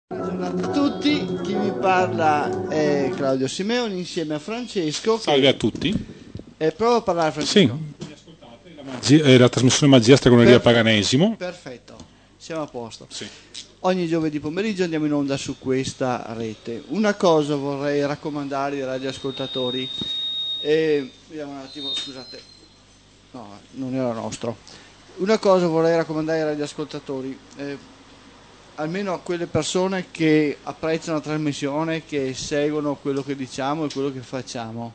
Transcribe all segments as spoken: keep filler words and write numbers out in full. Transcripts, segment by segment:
Buongiorno a tutti, chi vi parla è Claudio Simeoni insieme a Francesco. Salve a tutti. Eh, provo a parlare, Francesco. Sì, mi ascoltate? La, magia, eh, la trasmissione Magia Stregoneria Perfetto. Paganesimo. Perfetto, siamo a posto. Sì. Ogni giovedì pomeriggio andiamo in onda su questa rete. Una cosa vorrei raccomandare ai radioascoltatori. Eh, vediamo un attimo, scusate. No, non era nostro. Una cosa vorrei raccomandare ai radioascoltatori. Eh, almeno a quelle persone che apprezzano la trasmissione, che seguono quello che diciamo e quello che facciamo.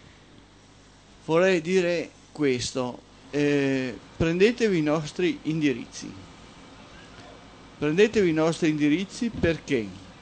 Vorrei dire questo, eh, prendetevi i nostri indirizzi, prendetevi i nostri indirizzi perché?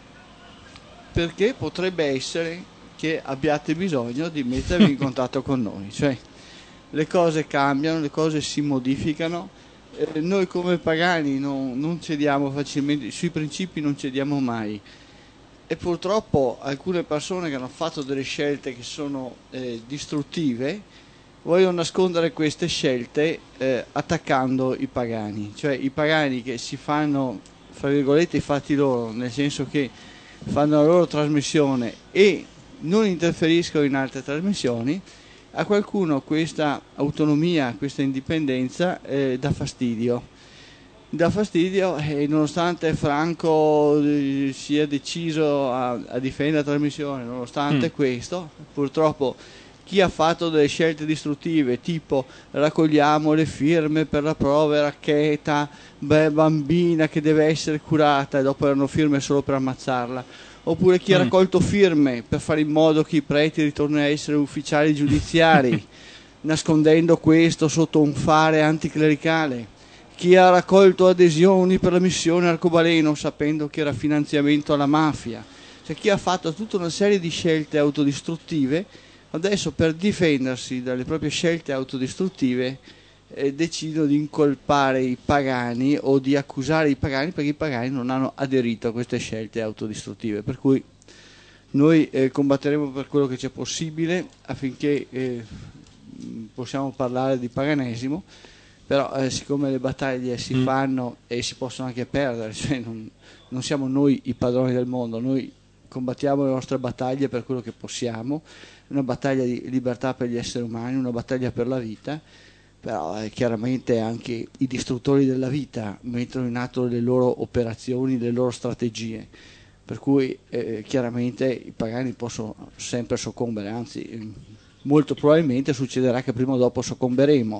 Perché potrebbe essere che abbiate bisogno di mettervi in contatto con noi, cioè le cose cambiano, le cose si modificano. Eh, noi come pagani non, non cediamo facilmente, sui principi non cediamo mai, e purtroppo alcune persone che hanno fatto delle scelte che sono eh, distruttive vogliono nascondere queste scelte eh, attaccando i pagani, cioè i pagani che si fanno, fra virgolette, i fatti loro, nel senso che fanno la loro trasmissione e non interferiscono in altre trasmissioni. A qualcuno questa autonomia, questa indipendenza eh, dà fastidio. Dà fastidio e nonostante Franco eh, sia deciso a, a difendere la trasmissione, nonostante mm. questo, purtroppo chi ha fatto delle scelte distruttive, tipo raccogliamo le firme per la povera Cheta, beh, bambina che deve essere curata, e dopo erano firme solo per ammazzarla, oppure chi ha raccolto firme per fare in modo che i preti ritornino a essere ufficiali giudiziari, nascondendo questo sotto un fare anticlericale, chi ha raccolto adesioni per la missione arcobaleno sapendo che era finanziamento alla mafia, cioè chi ha fatto tutta una serie di scelte autodistruttive, adesso per difendersi dalle proprie scelte autodistruttive eh, decidono di incolpare i pagani o di accusare i pagani perché i pagani non hanno aderito a queste scelte autodistruttive. Per cui noi eh, combatteremo per quello che c'è possibile affinché eh, possiamo parlare di paganesimo, però eh, siccome le battaglie si mm. fanno e si possono anche perdere, cioè non, non siamo noi i padroni del mondo, noi combattiamo le nostre battaglie per quello che possiamo, una battaglia di libertà per gli esseri umani, una battaglia per la vita, però eh, chiaramente anche i distruttori della vita mettono in atto le loro operazioni, le loro strategie, per cui eh, chiaramente i pagani possono sempre soccombere, anzi molto probabilmente succederà che prima o dopo soccomberemo.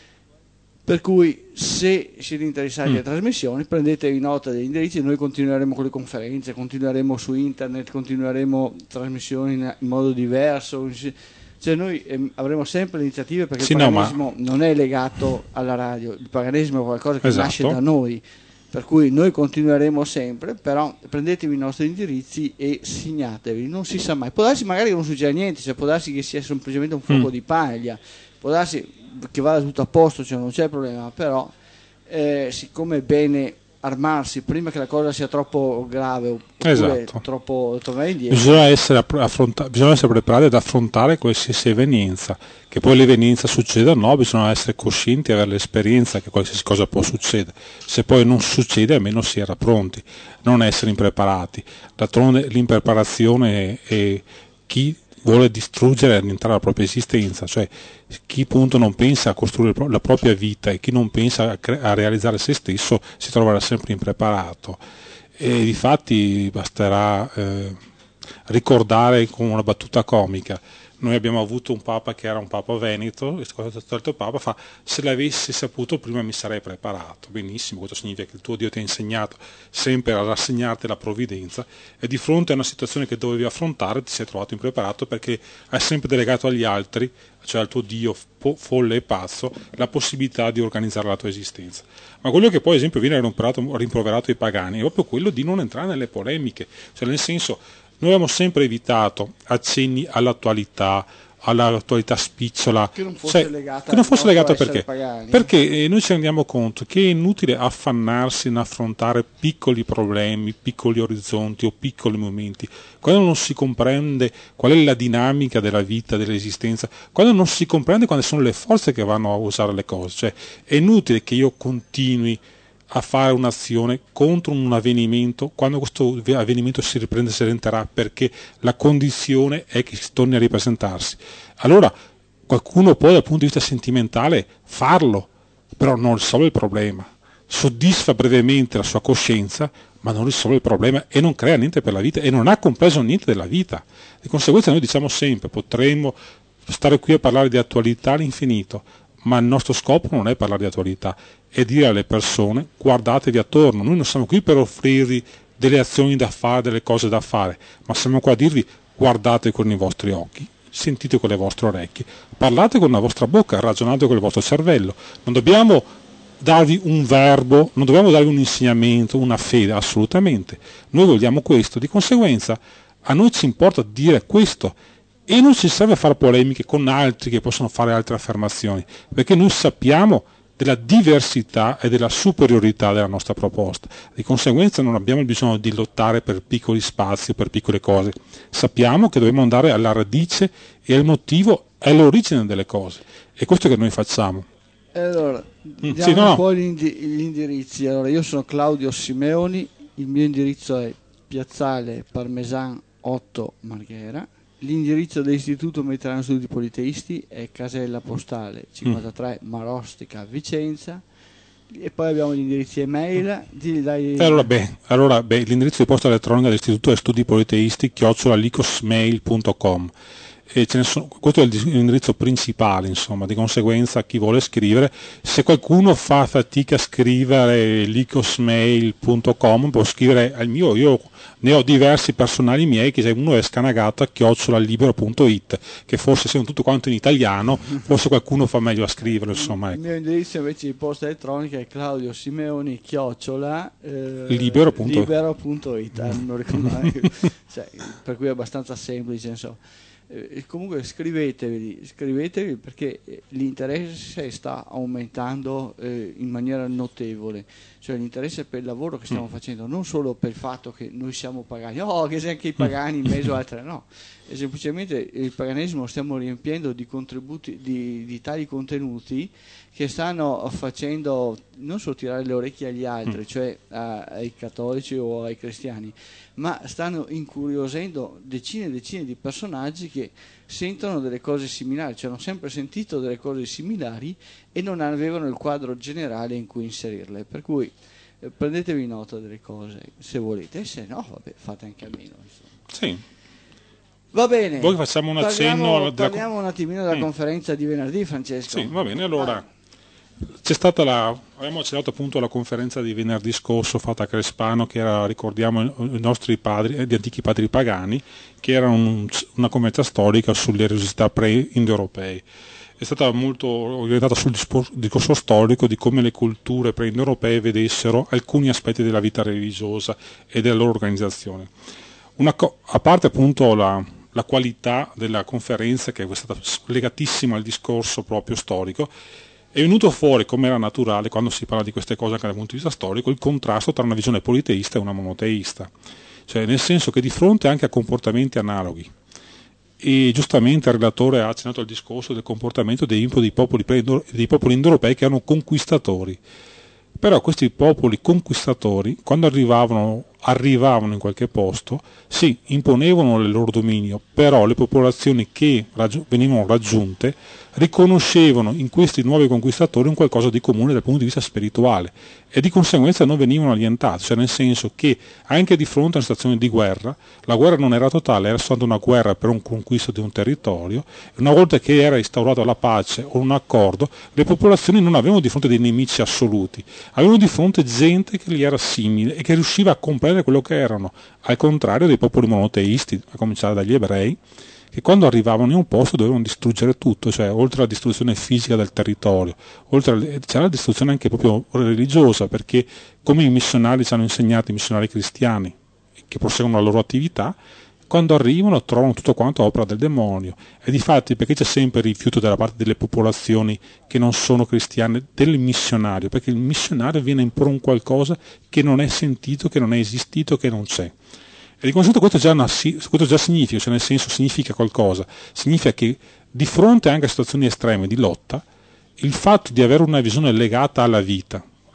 Per cui se siete interessati mm. alle trasmissioni, prendetevi nota degli indirizzi, noi continueremo con le conferenze, continueremo su internet, continueremo trasmissioni in, in modo diverso, cioè noi eh, avremo sempre iniziative perché sì, il paganesimo no, ma... non è legato alla radio, il paganesimo è qualcosa che esatto. nasce da noi, per cui noi continueremo sempre, però prendetevi i nostri indirizzi e segnatevi, non si sa mai, può darsi magari che non succeda niente, cioè può darsi che sia semplicemente un fuoco mm. di paglia, può darsi che vada tutto a posto, cioè non c'è problema, però eh, siccome è bene armarsi prima che la cosa sia troppo grave oppure esatto. troppo tornare indietro, bisogna essere, affronta- bisogna essere preparati ad affrontare qualsiasi evenienza, che poi l'evenienza succeda o no, bisogna essere coscienti e avere l'esperienza che qualsiasi cosa può succedere, se poi non succede almeno si era pronti, non essere impreparati. D'altronde l'impreparazione è, è chi vuole distruggere e annientare la propria esistenza, cioè chi appunto non pensa a costruire la propria vita e chi non pensa a, cre- a realizzare se stesso si troverà sempre impreparato. E difatti basterà eh, ricordare con una battuta comica, noi abbiamo avuto un papa che era un papa veneto, e il papa fa: se l'avessi saputo prima mi sarei preparato. Benissimo, questo significa che il tuo Dio ti ha insegnato sempre a rassegnarti la provvidenza e di fronte a una situazione che dovevi affrontare ti sei trovato impreparato perché hai sempre delegato agli altri, cioè al tuo Dio folle e pazzo, la possibilità di organizzare la tua esistenza. Ma quello che poi, ad esempio, viene rimproverato, rimproverato ai pagani è proprio quello di non entrare nelle polemiche, cioè nel senso, noi abbiamo sempre evitato accenni all'attualità, all'attualità spicciola, che non fosse cioè, legata, che non fosse legata perché? Pagani. Perché eh, noi ci rendiamo conto che è inutile affannarsi in affrontare piccoli problemi, piccoli orizzonti o piccoli momenti, quando non si comprende qual è la dinamica della vita, dell'esistenza, quando non si comprende quali sono le forze che vanno a usare le cose, cioè è inutile che io continui a fare un'azione contro un avvenimento quando questo avvenimento si riprende e si ripresenterà, perché la condizione è che si torni a ripresentarsi. Allora qualcuno può dal punto di vista sentimentale farlo, però non risolve il problema, soddisfa brevemente la sua coscienza, ma non risolve il problema e non crea niente per la vita e non ha compreso niente della vita. Di conseguenza noi diciamo sempre, potremmo stare qui a parlare di attualità all'infinito, ma il nostro scopo non è parlare di attualità, è dire alle persone: guardatevi attorno, noi non siamo qui per offrirvi delle azioni da fare, delle cose da fare, ma siamo qua a dirvi: guardate con i vostri occhi, sentite con le vostre orecchie, parlate con la vostra bocca, ragionate con il vostro cervello. Non dobbiamo darvi un verbo, non dobbiamo darvi un insegnamento, una fede, assolutamente. Noi vogliamo questo, di conseguenza a noi ci importa dire questo e non ci serve fare polemiche con altri che possono fare altre affermazioni, perché noi sappiamo della diversità e della superiorità della nostra proposta. Di conseguenza non abbiamo bisogno di lottare per piccoli spazi o per piccole cose. Sappiamo che dobbiamo andare alla radice e al motivo e all'origine delle cose. E questo che noi facciamo. Allora, diamo sì, no, un no. po' gli, indi- gli indirizzi. Allora, io sono Claudio Simeoni, il mio indirizzo è Piazzale Parmesan otto Marghera. L'indirizzo dell'Istituto Mediterraneo Studi Politeisti è casella postale cinquantatré Marostica Vicenza, e poi abbiamo gli indirizzi email. Di, dai... Allora, beh, allora beh, l'indirizzo di posta elettronica dell'Istituto è studi politeisti chiocciola licosmail punto com. E ce ne sono, questo è l'indirizzo principale, insomma. Di conseguenza chi vuole scrivere, se qualcuno fa fatica a scrivere licosmail punto com può scrivere al mio, io ne ho diversi personali miei, che se uno è scanagato a chiocciola libero punto it, che forse sono tutto quanto in italiano, forse qualcuno fa meglio a scriverlo, insomma, ecco. Il mio indirizzo invece di posta elettronica è Claudio Simeoni chiocciola eh, libero punto it. libero punto it, eh, non ricordo neanche, cioè, per cui è abbastanza semplice, insomma. Eh, comunque scrivetevi, scrivetevi perché l'interesse sta aumentando eh, in maniera notevole, cioè l'interesse per il lavoro che stiamo mm. facendo, non solo per il fatto che noi siamo pagani, oh che sei anche i pagani in mezzo a altre, no, e semplicemente il paganesimo lo stiamo riempiendo di contributi, di, di tali contenuti che stanno facendo non solo tirare le orecchie agli altri, mm. cioè a, ai cattolici o ai cristiani, ma stanno incuriosendo decine e decine di personaggi che sentono delle cose similari, cioè hanno sempre sentito delle cose similari e non avevano il quadro generale in cui inserirle, per cui eh, prendetevi nota delle cose se volete, e se no vabbè, fate anche a meno, insomma. Sì. Va bene. Voi facciamo un accenno parliamo, alla... parliamo un attimino della mm. conferenza di venerdì, Francesco. Sì, va bene, allora... Ah. C'è stata la, abbiamo accennato appunto alla conferenza di venerdì scorso fatta a Crespano, che era, ricordiamo, i nostri padri, gli antichi padri pagani, che era un, una conferenza storica sulle religiosità pre-indoeuropee. È stata molto orientata sul discorso storico di come le culture pre-indoeuropee vedessero alcuni aspetti della vita religiosa e della loro organizzazione. Una co- a parte appunto la, la qualità della conferenza, che è stata legatissima al discorso proprio storico, è venuto fuori, come era naturale quando si parla di queste cose anche dal punto di vista storico, il contrasto tra una visione politeista e una monoteista, cioè nel senso che di fronte anche a comportamenti analoghi, e giustamente il relatore ha accennato al discorso del comportamento dei, dei popoli, dei popoli indoeuropei che erano conquistatori, però questi popoli conquistatori quando arrivavano, arrivavano in qualche posto, sì, imponevano il loro dominio, però le popolazioni che raggi- venivano raggiunte riconoscevano in questi nuovi conquistatori un qualcosa di comune dal punto di vista spirituale e di conseguenza non venivano annientati, cioè nel senso che anche di fronte a una situazione di guerra, la guerra non era totale, era soltanto una guerra per un conquisto di un territorio, e una volta che era instaurata la pace o un accordo, le popolazioni non avevano di fronte dei nemici assoluti, avevano di fronte gente che gli era simile e che riusciva a comprendere quello che erano, al contrario dei popoli monoteisti, a cominciare dagli ebrei, che quando arrivavano in un posto dovevano distruggere tutto, cioè oltre alla distruzione fisica del territorio, oltre alle, c'era la distruzione anche proprio religiosa, perché come i missionari ci hanno insegnato, i missionari cristiani che proseguono la loro attività, quando arrivano trovano tutto quanto opera del demonio, e difatti perché c'è sempre il rifiuto dalla parte delle popolazioni che non sono cristiane del missionario, perché il missionario viene a imporre un qualcosa che non è sentito, che non è esistito, che non c'è. E di conseguenza questo già, una, questo già significa, cioè nel senso significa qualcosa, significa che di fronte anche a situazioni estreme di lotta, il fatto di avere una visione legata alla vita,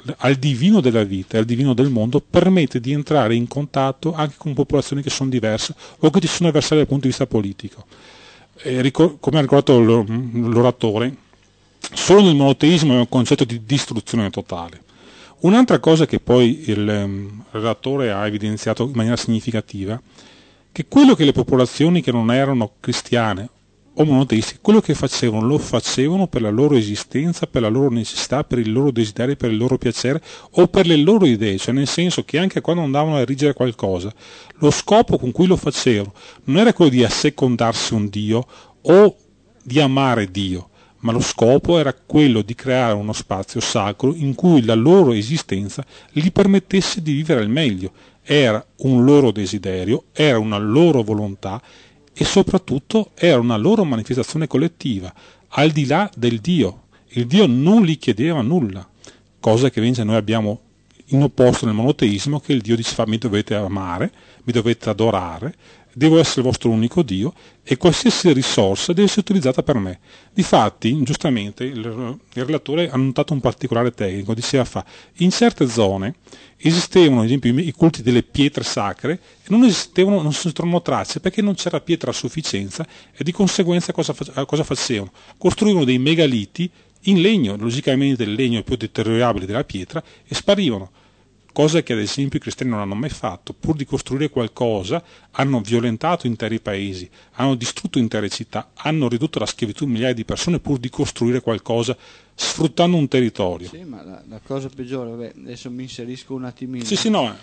al divino della vita e al divino del mondo, permette di entrare in contatto anche con popolazioni che sono diverse o che ci sono avversarie dal punto di vista politico. E ricor- come ha ricordato l'oratore, solo nel monoteismo è un concetto di distruzione totale. Un'altra cosa che poi il um, relatore ha evidenziato in maniera significativa, che quello che le popolazioni che non erano cristiane o monoteisti, quello che facevano lo facevano per la loro esistenza, per la loro necessità, per il loro desiderio, per il loro piacere o per le loro idee, cioè nel senso che anche quando andavano a erigere qualcosa, lo scopo con cui lo facevano non era quello di assecondarsi un Dio o di amare Dio, ma lo scopo era quello di creare uno spazio sacro in cui la loro esistenza gli permettesse di vivere al meglio. Era un loro desiderio, era una loro volontà e soprattutto era una loro manifestazione collettiva, al di là del Dio. Il Dio non gli chiedeva nulla, cosa che invece noi abbiamo in opposto nel monoteismo, che il Dio diceva mi dovete amare, mi dovete adorare, devo essere il vostro unico Dio e qualsiasi risorsa deve essere utilizzata per me. Difatti, giustamente, il, il relatore ha notato un particolare tecnico, diceva fa, in certe zone esistevano ad esempio i culti delle pietre sacre e non esistevano, non si trovano tracce perché non c'era pietra a sufficienza e di conseguenza cosa, cosa facevano? Costruivano dei megaliti in legno, logicamente il legno è più deteriorabile della pietra, e sparivano. Cosa che ad esempio i cristiani non hanno mai fatto. Pur di costruire qualcosa hanno violentato interi paesi, hanno distrutto intere città, hanno ridotto la schiavitù migliaia di persone pur di costruire qualcosa sfruttando un territorio. Sì, ma la, la cosa peggiore, vabbè, adesso mi inserisco un attimino. Sì, sì, no.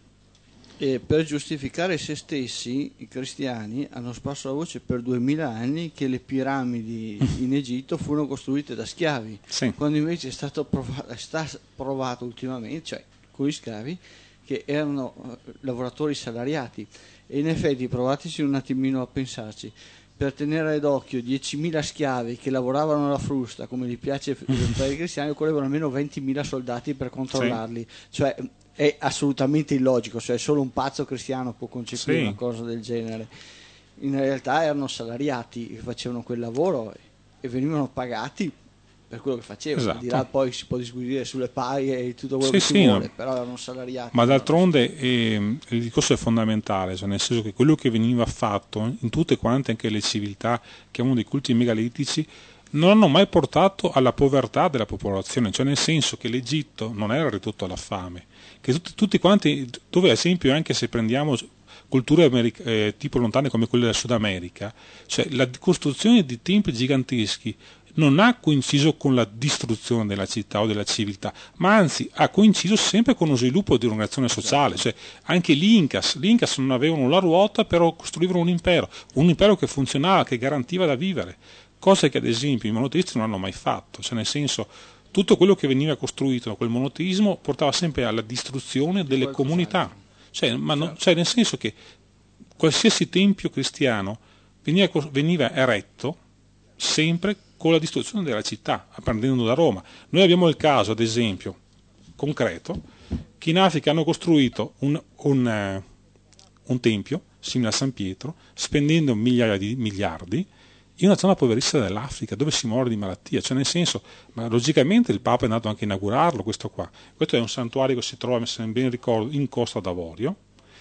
E per giustificare se stessi, i cristiani hanno sparso la voce per duemila anni che le piramidi in Egitto furono costruite da schiavi, Sì. Quando invece è stato provato, sta provato ultimamente, cioè con gli schiavi, che erano lavoratori salariati. E in effetti provateci un attimino a pensarci, per tenere d'occhio diecimila schiavi che lavoravano alla frusta, come gli piace per i cristiani, occorrevano almeno ventimila soldati per controllarli. Sì. Cioè è assolutamente illogico, cioè solo un pazzo cristiano può concepire sì. una cosa del genere. In realtà erano salariati che facevano quel lavoro e venivano pagati per quello che facevano. Esatto. Di là poi si può discutere sulle paghe e tutto quello sì, che sì, si vuole, no. però erano salariati. Ma d'altronde eh, il discorso è fondamentale, cioè nel senso che quello che veniva fatto in tutte quante anche le civiltà che avevano dei culti megalitici non hanno mai portato alla povertà della popolazione, cioè nel senso che l'Egitto non era ridotto alla fame, che tutti, tutti quanti, dove ad esempio anche se prendiamo culture america, eh, tipo lontane come quelle del Sud America, cioè la costruzione di templi giganteschi non ha coinciso con la distruzione della città o della civiltà, ma anzi ha coinciso sempre con lo sviluppo di un'azione sociale. Cioè, anche gli Incas, gli Incas non avevano la ruota, però costruivano un impero, un impero che funzionava, che garantiva da vivere, cosa che ad esempio i monoteisti non hanno mai fatto. Cioè, nel senso, tutto quello che veniva costruito da quel monoteismo portava sempre alla distruzione delle comunità. Cioè, ma non, cioè, nel senso che qualsiasi tempio cristiano veniva, veniva eretto sempre con la distruzione della città, apprendendo da Roma. Noi abbiamo il caso, ad esempio, concreto, che in Africa hanno costruito un, un, uh, un tempio, simile a San Pietro, spendendo migliaia di miliardi, in una zona poverissima dell'Africa, dove si muore di malattia. Cioè nel senso, ma logicamente il Papa è andato anche a inaugurarlo, questo qua. Questo è un santuario che si trova, se ben ricordo, in Costa d'Avorio,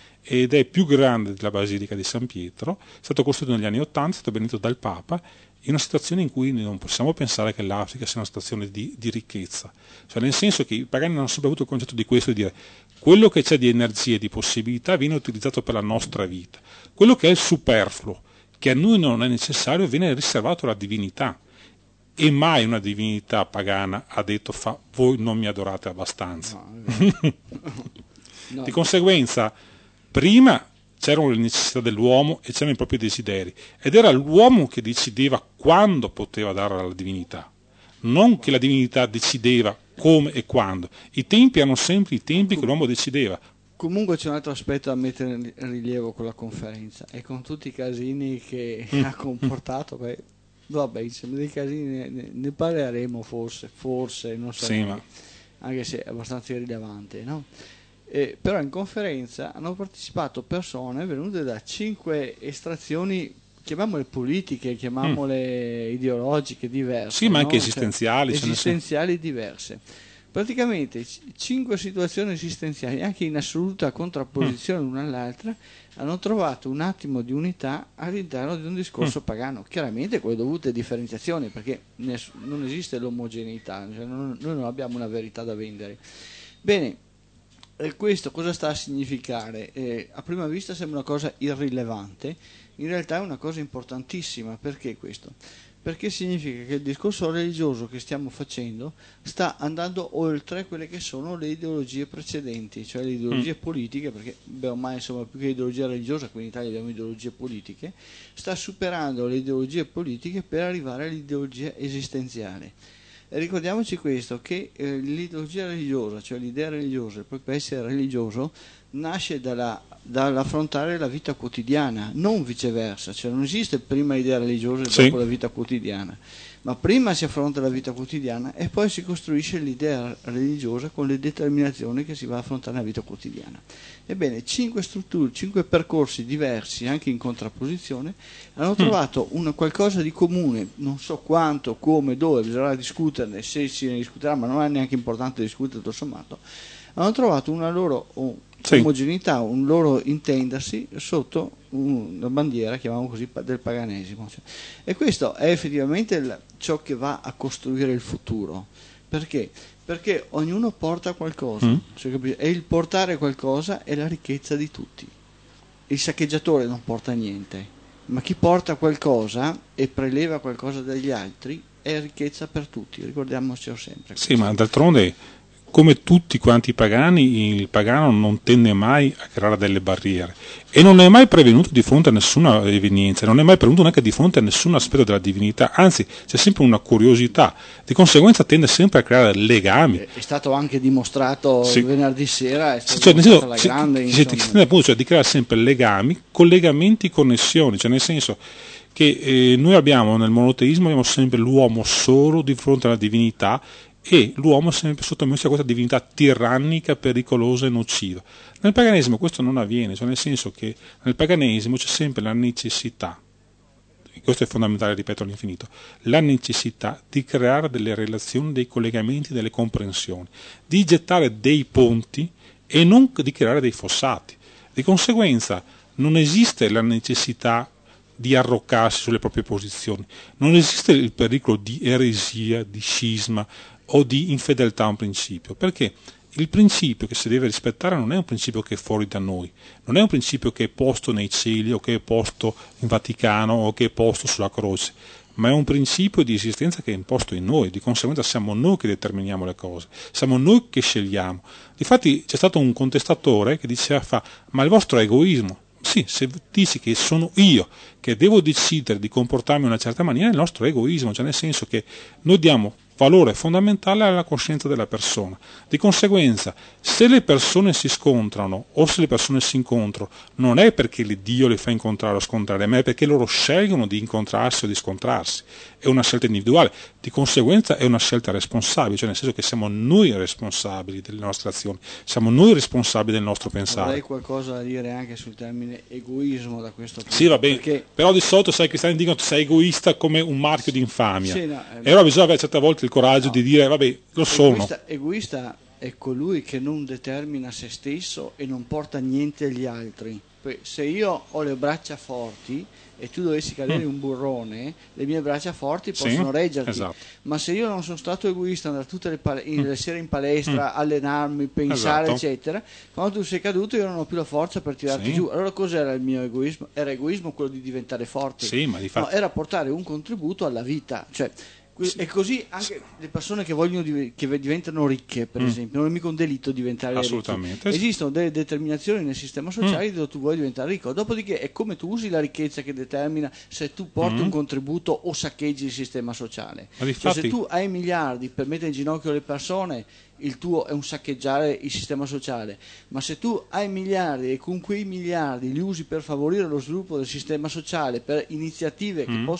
ed è più grande della Basilica di San Pietro, è stato costruito negli anni Ottanta, è stato benedetto dal Papa, in una situazione in cui non possiamo pensare che l'Africa sia una situazione di, di ricchezza, cioè nel senso che i pagani hanno sempre avuto il concetto di questo, di dire quello che c'è di energie e di possibilità viene utilizzato per la nostra vita, quello che è il superfluo, che a noi non è necessario, viene riservato alla divinità, e mai una divinità pagana ha detto fa, voi non mi adorate abbastanza. No, no. Di conseguenza prima c'erano le necessità dell'uomo e c'erano i propri desideri, ed era l'uomo che decideva quando poteva dare alla divinità, non che la divinità decideva come e quando. I tempi erano sempre i tempi che l'uomo decideva. Comunque c'è un altro aspetto da mettere in rilievo con la conferenza, e con tutti i casini che mm. ha comportato, beh, vabbè, insieme dei casini ne, ne parleremo forse, forse, non so, sì, ma... anche se è abbastanza irrilevante, no? Eh, però in conferenza hanno partecipato persone venute da cinque estrazioni, chiamiamole politiche, chiamiamole mm. ideologiche diverse. Sì, ma anche no? esistenziali. Cioè, esistenziali diverse. praticamente c- cinque situazioni esistenziali, anche in assoluta contrapposizione Mm. l'una all'altra, hanno trovato un attimo di unità all'interno di un discorso Mm. pagano, chiaramente con le dovute differenziazioni, perché ness- non esiste l'omogeneità, cioè non- noi non abbiamo una verità da vendere. Bene, e questo cosa sta a significare? Eh, a prima vista sembra una cosa irrilevante, in realtà è una cosa importantissima. Perché questo? Perché significa che il discorso religioso che stiamo facendo sta andando oltre quelle che sono le ideologie precedenti, cioè le ideologie Mm. politiche, perché beh, ormai insomma più che ideologia religiosa, qui in Italia abbiamo ideologie politiche, sta superando le ideologie politiche per arrivare all'ideologia esistenziale. E ricordiamoci questo, che eh, l'ideologia religiosa, cioè l'idea religiosa, proprio essere religioso, nasce dalla, dall'affrontare la vita quotidiana, non viceversa, cioè non esiste prima l'idea religiosa e Sì. dopo la vita quotidiana, ma prima si affronta la vita quotidiana e poi si costruisce l'idea religiosa con le determinazioni che si va a affrontare nella vita quotidiana. Ebbene, cinque strutture, cinque percorsi diversi, anche in contrapposizione, hanno trovato un qualcosa di comune, non so quanto, come, dove, bisognerà discuterne, se si ne discuterà, ma non è neanche importante discutere tutto sommato, hanno trovato una loro oh, Sì. omogeneità, un loro intendersi sotto una bandiera, chiamiamo così, del paganesimo. Cioè, e questo è effettivamente il, ciò che va a costruire il futuro. Perché? Perché ognuno porta qualcosa, Mm. cioè, e il portare qualcosa è la ricchezza di tutti. Il saccheggiatore non porta niente, ma chi porta qualcosa e preleva qualcosa dagli altri è ricchezza per tutti, ricordiamocelo sempre. Sì, ma d'altronde, come tutti quanti i pagani, il pagano non tende mai a creare delle barriere e non è mai prevenuto di fronte a nessuna evenienza, non è mai prevenuto neanche di fronte a nessun aspetto della divinità, anzi c'è sempre una curiosità, di conseguenza tende sempre a creare legami. È stato anche dimostrato Sì. venerdì sera, è stato Cioè, nel dimostrato senso, alla grande, si- si- si insomma. tende appunto, cioè, di creare sempre legami, collegamenti, connessioni, cioè nel senso che eh, noi abbiamo nel monoteismo abbiamo sempre l'uomo solo di fronte alla divinità e l'uomo è sempre sottomesso a questa divinità tirannica, pericolosa e nociva. Nel paganesimo questo non avviene, cioè nel senso che nel paganesimo c'è sempre la necessità, e questo è fondamentale, ripeto all'infinito, la necessità di creare delle relazioni, dei collegamenti, delle comprensioni, di gettare dei ponti e non di creare dei fossati. Di conseguenza non esiste la necessità di arroccarsi sulle proprie posizioni, non esiste il pericolo di eresia, di scisma o di infedeltà a un principio, perché il principio che si deve rispettare non è un principio che è fuori da noi, non è un principio che è posto nei cieli o che è posto in Vaticano o che è posto sulla croce, ma è un principio di esistenza che è imposto in noi, di conseguenza siamo noi che determiniamo le cose, siamo noi che scegliamo. Difatti c'è stato un contestatore che diceva fa, ma il vostro è egoismo. Sì, se dici che sono io che devo decidere di comportarmi in una certa maniera, è il nostro egoismo, cioè nel senso che noi diamo valore fondamentale alla coscienza della persona. Di conseguenza, se le persone si scontrano o se le persone si incontrano, non è perché Dio le fa incontrare o scontrare, ma è perché loro scelgono di incontrarsi o di scontrarsi. È una scelta individuale, di conseguenza è una scelta responsabile, cioè nel senso che siamo noi responsabili delle nostre azioni, siamo noi responsabili del nostro pensare. Avrei qualcosa da dire anche sul termine egoismo da questo punto. Sì, va bene, perché... però di solito sai, i cristiani dicono che sei egoista come un marchio di infamia. Sì, no, eh, e allora bisogna avere certe volte il coraggio no. di dire, vabbè, lo sono. Egoista, egoista è colui che non determina se stesso e non porta niente agli altri. Poi, se io ho le braccia forti e tu dovessi cadere Mm. un burrone, le mie braccia forti Sì, possono reggerti. esatto. Ma se io non sono stato egoista, andare tutte le, pale- in- Mm. le sere in palestra, allenarmi, pensare, Esatto. eccetera, quando tu sei caduto io non ho più la forza per tirarti Sì. giù. Allora cos'era il mio egoismo? Era egoismo quello di diventare forte. Sì, ma di No, fatto... era portare un contributo alla vita, cioè que- e così anche le persone che vogliono div- che diventano ricche, per Mm. esempio, non è mica un delitto diventare Assolutamente. ricchi. Esistono delle determinazioni nel sistema sociale Mm. dove tu vuoi diventare ricco, dopodiché è come tu usi la ricchezza che determina se tu porti Mm. un contributo o saccheggi il sistema sociale. Ma di Cioè, se fatti- tu hai miliardi per mettere in ginocchio le persone, il tuo è un saccheggiare il sistema sociale, ma se tu hai miliardi e con quei miliardi li usi per favorire lo sviluppo del sistema sociale, per iniziative che Mm. possono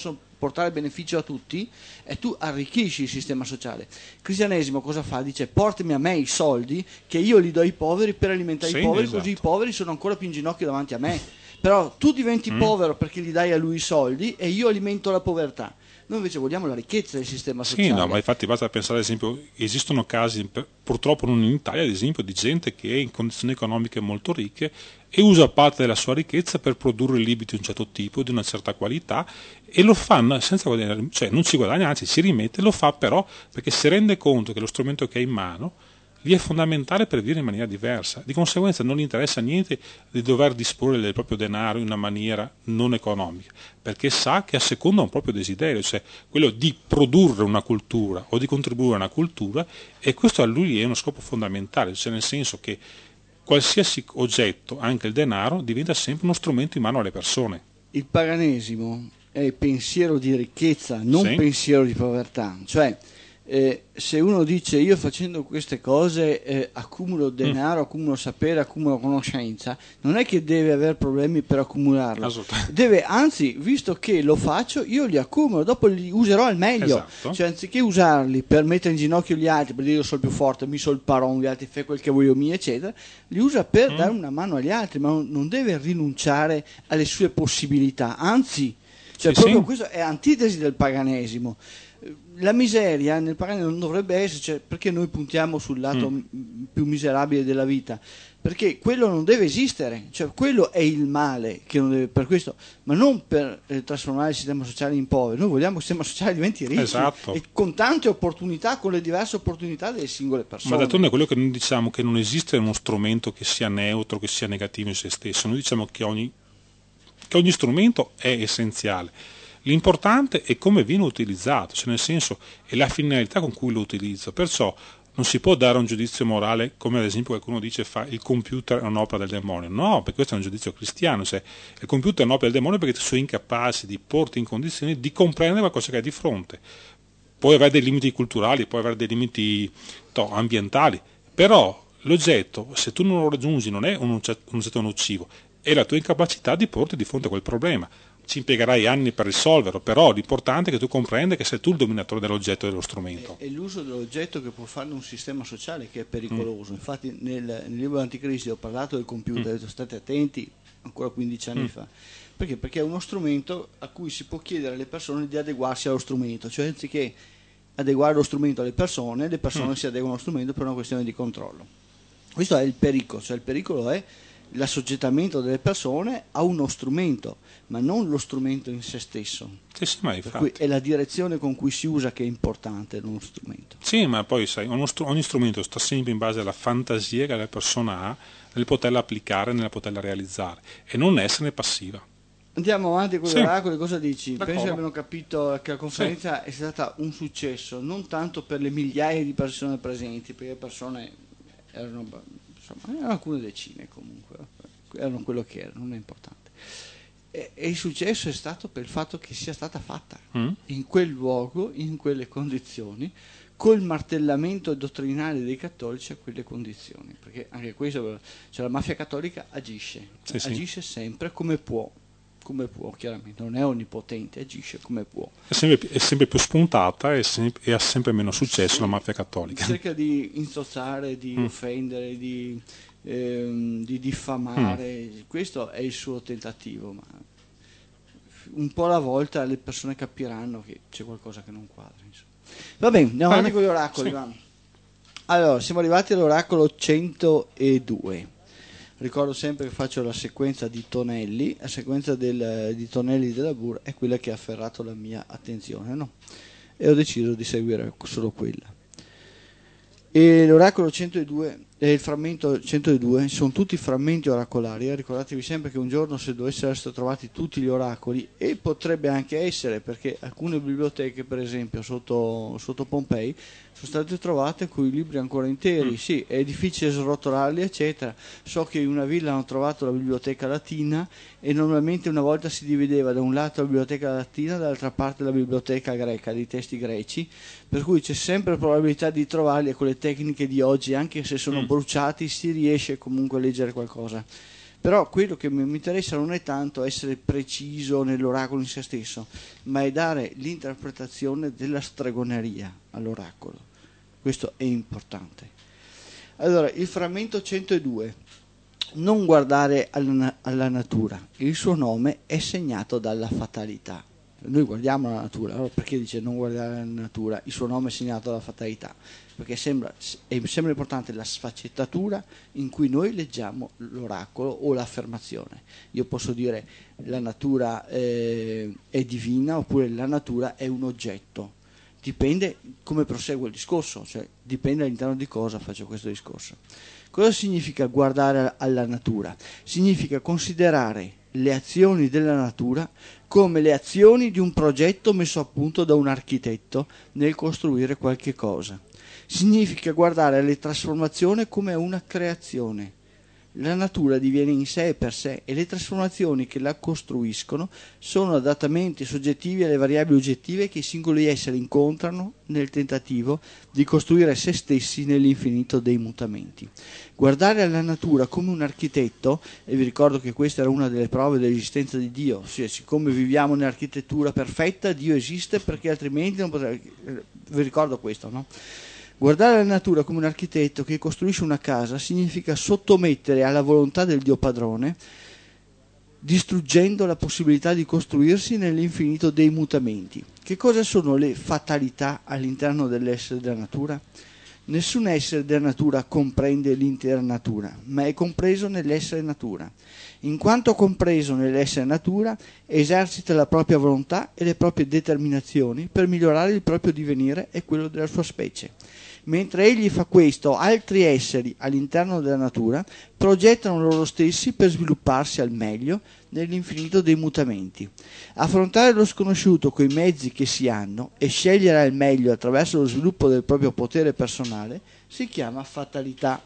portare beneficio a tutti, e tu arricchisci il sistema sociale. Il cristianesimo cosa fa? Dice: portami a me i soldi che io li do ai poveri per alimentare Sì, i poveri, esatto. così i poveri sono ancora più in ginocchio davanti a me. Però tu diventi Mm. povero perché gli dai a lui i soldi e io alimento la povertà. Noi invece vogliamo la ricchezza del sistema sociale. Sì, no, ma infatti basta pensare, ad esempio, esistono casi, per- purtroppo non in Italia, ad esempio, di gente che è in condizioni economiche molto ricche e usa parte della sua ricchezza per produrre libri di un certo tipo, di una certa qualità, e lo fanno senza guadagnare, cioè non ci guadagna, anzi ci rimette, lo fa però perché si rende conto che lo strumento che ha in mano gli è fondamentale per vivere in maniera diversa. Di conseguenza non gli interessa niente di dover disporre del proprio denaro in una maniera non economica, perché sa che asseconda un proprio desiderio, cioè quello di produrre una cultura o di contribuire a una cultura, e questo a lui è uno scopo fondamentale, cioè nel senso che qualsiasi oggetto, anche il denaro, diventa sempre uno strumento in mano alle persone. Il paganesimo è pensiero di ricchezza, non Sì. pensiero di povertà. Cioè, eh, se uno dice io facendo queste cose eh, accumulo denaro, Mm. accumulo sapere, accumulo conoscenza, non è che deve avere problemi per accumularlo. Assolutamente. Deve, anzi, visto che lo faccio, io li accumulo, dopo li userò al meglio. Esatto. Cioè, anziché usarli per mettere in ginocchio gli altri, per dire io sono il più forte, mi sono il paron, gli altri fai quel che voglio mio, eccetera, li usa per Mm. dare una mano agli altri, ma non, non deve rinunciare alle sue possibilità, anzi, cioè Sì, proprio sì. questo è antitesi del paganesimo. La miseria nel paganesimo non dovrebbe esserci, perché noi puntiamo sul lato Mm. m- più miserabile della vita, perché quello non deve esistere, cioè quello è il male che non deve, per questo, ma non per eh, trasformare il sistema sociale in povero. Noi vogliamo che il sistema sociale diventi ricco, Esatto. e con tante opportunità, con le diverse opportunità delle singole persone. Ma d'altronde quello che noi diciamo che non esiste uno strumento che sia neutro, che sia negativo in se stesso. Noi diciamo che ogni, che ogni strumento è essenziale. L'importante è come viene utilizzato, cioè nel senso è la finalità con cui lo utilizzo. Perciò non si può dare un giudizio morale, come ad esempio qualcuno dice fa il computer è un'opera del demonio. No, perché questo è un giudizio cristiano, cioè il computer è un'opera del demonio perché tu sei incapace di porti in condizioni di comprendere qualcosa che hai di fronte. Puoi avere dei limiti culturali, puoi avere dei limiti to, ambientali, però l'oggetto, se tu non lo raggiungi, non è un oggetto, un oggetto nocivo, è la tua incapacità di porti di fronte a quel problema. Ci impiegherai anni per risolverlo, però l'importante è che tu comprenda che sei tu il dominatore dell'oggetto e dello strumento. È, è l'uso dell'oggetto che può fare un sistema sociale che è pericoloso. Mm. Infatti nel, nel libro Anticrisi ho parlato del computer, mm. ho detto state attenti, ancora quindici anni mm. fa. Perché? Perché è uno strumento a cui si può chiedere alle persone di adeguarsi allo strumento, cioè anziché adeguare lo strumento alle persone, le persone mm. si adeguano allo strumento per una questione di controllo. Questo è il pericolo, cioè il pericolo è l'assoggettamento delle persone a uno strumento, ma non lo strumento in se stesso. Sì, sì, ma per cui è la direzione con cui si usa che è importante, non lo strumento. Sì, ma poi sai, str- ogni strumento sta sempre in base alla fantasia che la persona ha nel poterla applicare, nel poterla realizzare, e non esserne passiva. Andiamo avanti con gli sì. oracoli, cosa dici? D'accordo. Penso che abbiamo capito che la conferenza sì. è stata un successo, non tanto per le migliaia di persone presenti, perché le persone erano, insomma, erano alcune decine comunque, erano quello che erano, non è importante. E, e il successo è stato per il fatto che sia stata fatta mm. in quel luogo, in quelle condizioni, col martellamento dottrinale dei cattolici a quelle condizioni, perché anche questo, cioè la mafia cattolica agisce, sì, agisce sì. sempre come può. come può, chiaramente, non è onnipotente, agisce come può. È sempre, è sempre più spuntata e, sem- e ha sempre meno successo sì, la mafia cattolica. Cerca di insozzare, di mm. offendere, di, ehm, di diffamare, mm. questo è il suo tentativo, ma un po' alla volta le persone capiranno che c'è qualcosa che non quadra. Insomma. Va bene, andiamo avanti con gli oracoli. Sì. Allora, siamo arrivati all'oracolo centodue. Ricordo sempre che faccio la sequenza di Tonelli, la sequenza del, di Tonelli della Bur è quella che ha afferrato la mia attenzione, no? E ho deciso di seguire solo quella. E l'oracolo centodue e il frammento centodue sono tutti frammenti oracolari, eh? Ricordatevi sempre che un giorno, se dovessero essere trovati tutti gli oracoli, e potrebbe anche essere, perché alcune biblioteche, per esempio sotto, sotto Pompei, sono state trovate con i libri ancora interi, mm. sì, è difficile srotolarli eccetera. So che in una villa hanno trovato la biblioteca latina, e normalmente una volta si divideva da un lato la biblioteca latina, dall'altra parte la biblioteca greca, dei testi greci, per cui c'è sempre probabilità di trovarli, e con le tecniche di oggi, anche se sono mm. bruciati, si riesce comunque a leggere qualcosa. Però quello che mi interessa non è tanto essere preciso nell'oracolo in se stesso, ma è dare l'interpretazione della stregoneria all'oracolo. Questo è importante. Allora, il frammento centodue. Non guardare alla, alla natura, il suo nome è segnato dalla fatalità. Noi guardiamo la natura, allora perché dice non guardare la natura? Il suo nome è segnato dalla fatalità, perché sembra, è sempre importante la sfaccettatura in cui noi leggiamo l'oracolo o l'affermazione. Io posso dire la natura eh, è divina, oppure la natura è un oggetto. Dipende come prosegue il discorso, cioè dipende all'interno di cosa faccio questo discorso. Cosa significa guardare alla natura? Significa considerare le azioni della natura come le azioni di un progetto messo a punto da un architetto nel costruire qualche cosa. Significa guardare alle trasformazioni come una creazione. La natura diviene in sé e per sé e le trasformazioni che la costruiscono sono adattamenti soggettivi alle variabili oggettive che i singoli esseri incontrano nel tentativo di costruire se stessi nell'infinito dei mutamenti. Guardare alla natura come un architetto, e vi ricordo che questa era una delle prove dell'esistenza di Dio, ossia siccome viviamo nell'architettura perfetta, Dio esiste perché altrimenti non potrebbe... Vi ricordo questo, no? Guardare la natura come un architetto che costruisce una casa significa sottomettere alla volontà del Dio padrone, distruggendo la possibilità di costruirsi nell'infinito dei mutamenti. Che cosa sono le fatalità all'interno dell'essere della natura? Nessun essere della natura comprende l'intera natura, ma è compreso nell'essere natura. In quanto compreso nell'essere natura, esercita la propria volontà e le proprie determinazioni per migliorare il proprio divenire e quello della sua specie. Mentre egli fa questo, altri esseri all'interno della natura progettano loro stessi per svilupparsi al meglio nell'infinito dei mutamenti. Affrontare lo sconosciuto coi mezzi che si hanno e scegliere al meglio attraverso lo sviluppo del proprio potere personale si chiama fatalità.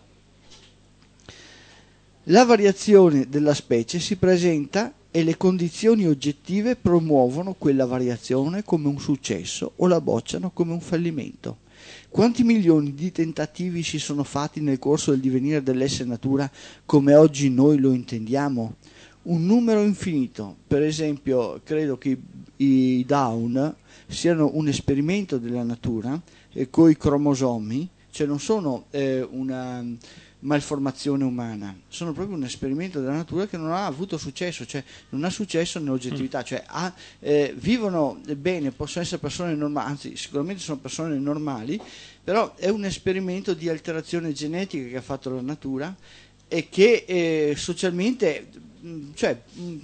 La variazione della specie si presenta e le condizioni oggettive promuovono quella variazione come un successo o la bocciano come un fallimento. Quanti milioni di tentativi si sono fatti nel corso del divenire dell'essere natura come oggi noi lo intendiamo? Un numero infinito. Per esempio, credo che i Down siano un esperimento della natura eh, con i cromosomi, cioè non sono eh, una malformazione umana, sono proprio un esperimento della natura che non ha avuto successo, cioè non ha successo nell'oggettività, cioè ha, eh, vivono bene, possono essere persone normali, anzi sicuramente sono persone normali, però è un esperimento di alterazione genetica che ha fatto la natura e che eh, socialmente cioè,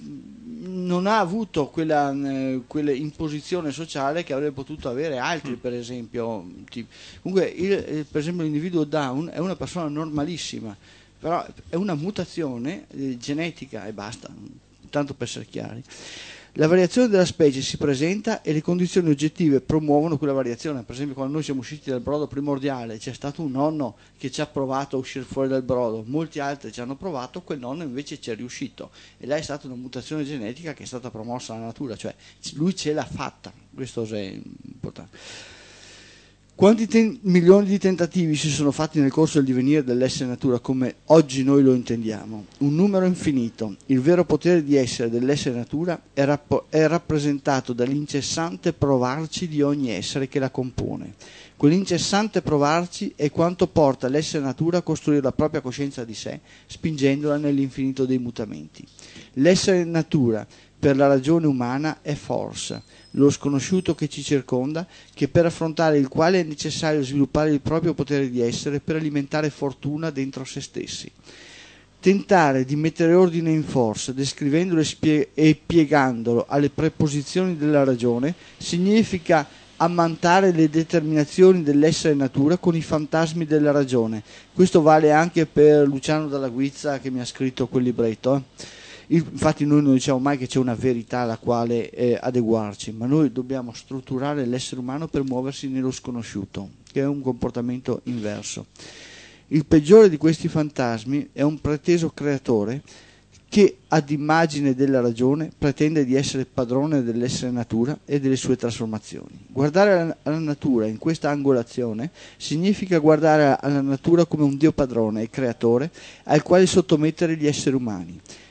non ha avuto quella, eh, quella imposizione sociale che avrebbe potuto avere altri, per esempio. Tipo. Comunque, il, per esempio, l'individuo Down è una persona normalissima, però è una mutazione eh, genetica e basta, tanto per essere chiari. La variazione della specie si presenta e le condizioni oggettive promuovono quella variazione. Per esempio, quando noi siamo usciti dal brodo primordiale, c'è stato un nonno che ci ha provato a uscire fuori dal brodo, molti altri ci hanno provato, quel nonno invece ci è riuscito. E là è stata una mutazione genetica che è stata promossa dalla natura, cioè lui ce l'ha fatta. Questo è importante. Quanti ten- milioni di tentativi si sono fatti nel corso del divenire dell'essere natura come oggi noi lo intendiamo? Un numero infinito. Il vero potere di essere dell'essere natura è, rapp- è rappresentato dall'incessante provarci di ogni essere che la compone. Quell'incessante provarci è quanto porta l'essere natura a costruire la propria coscienza di sé, spingendola nell'infinito dei mutamenti. L'essere natura per la ragione umana è forza, lo sconosciuto che ci circonda, che per affrontare il quale è necessario sviluppare il proprio potere di essere per alimentare fortuna dentro se stessi. Tentare di mettere ordine in forza, descrivendolo e, spie- e piegandolo alle preposizioni della ragione, significa ammantare le determinazioni dell'essere natura con i fantasmi della ragione. Questo vale anche per Luciano Dalla Guizza che mi ha scritto quel libretto. Eh. Infatti noi non diciamo mai che c'è una verità alla quale eh, adeguarci, ma noi dobbiamo strutturare l'essere umano per muoversi nello sconosciuto, che è un comportamento inverso. Il peggiore di questi fantasmi è un preteso creatore che ad immagine della ragione pretende di essere padrone dell'essere natura e delle sue trasformazioni. Guardare alla natura in questa angolazione significa guardare alla natura come un Dio padrone e creatore al quale sottomettere gli esseri umani.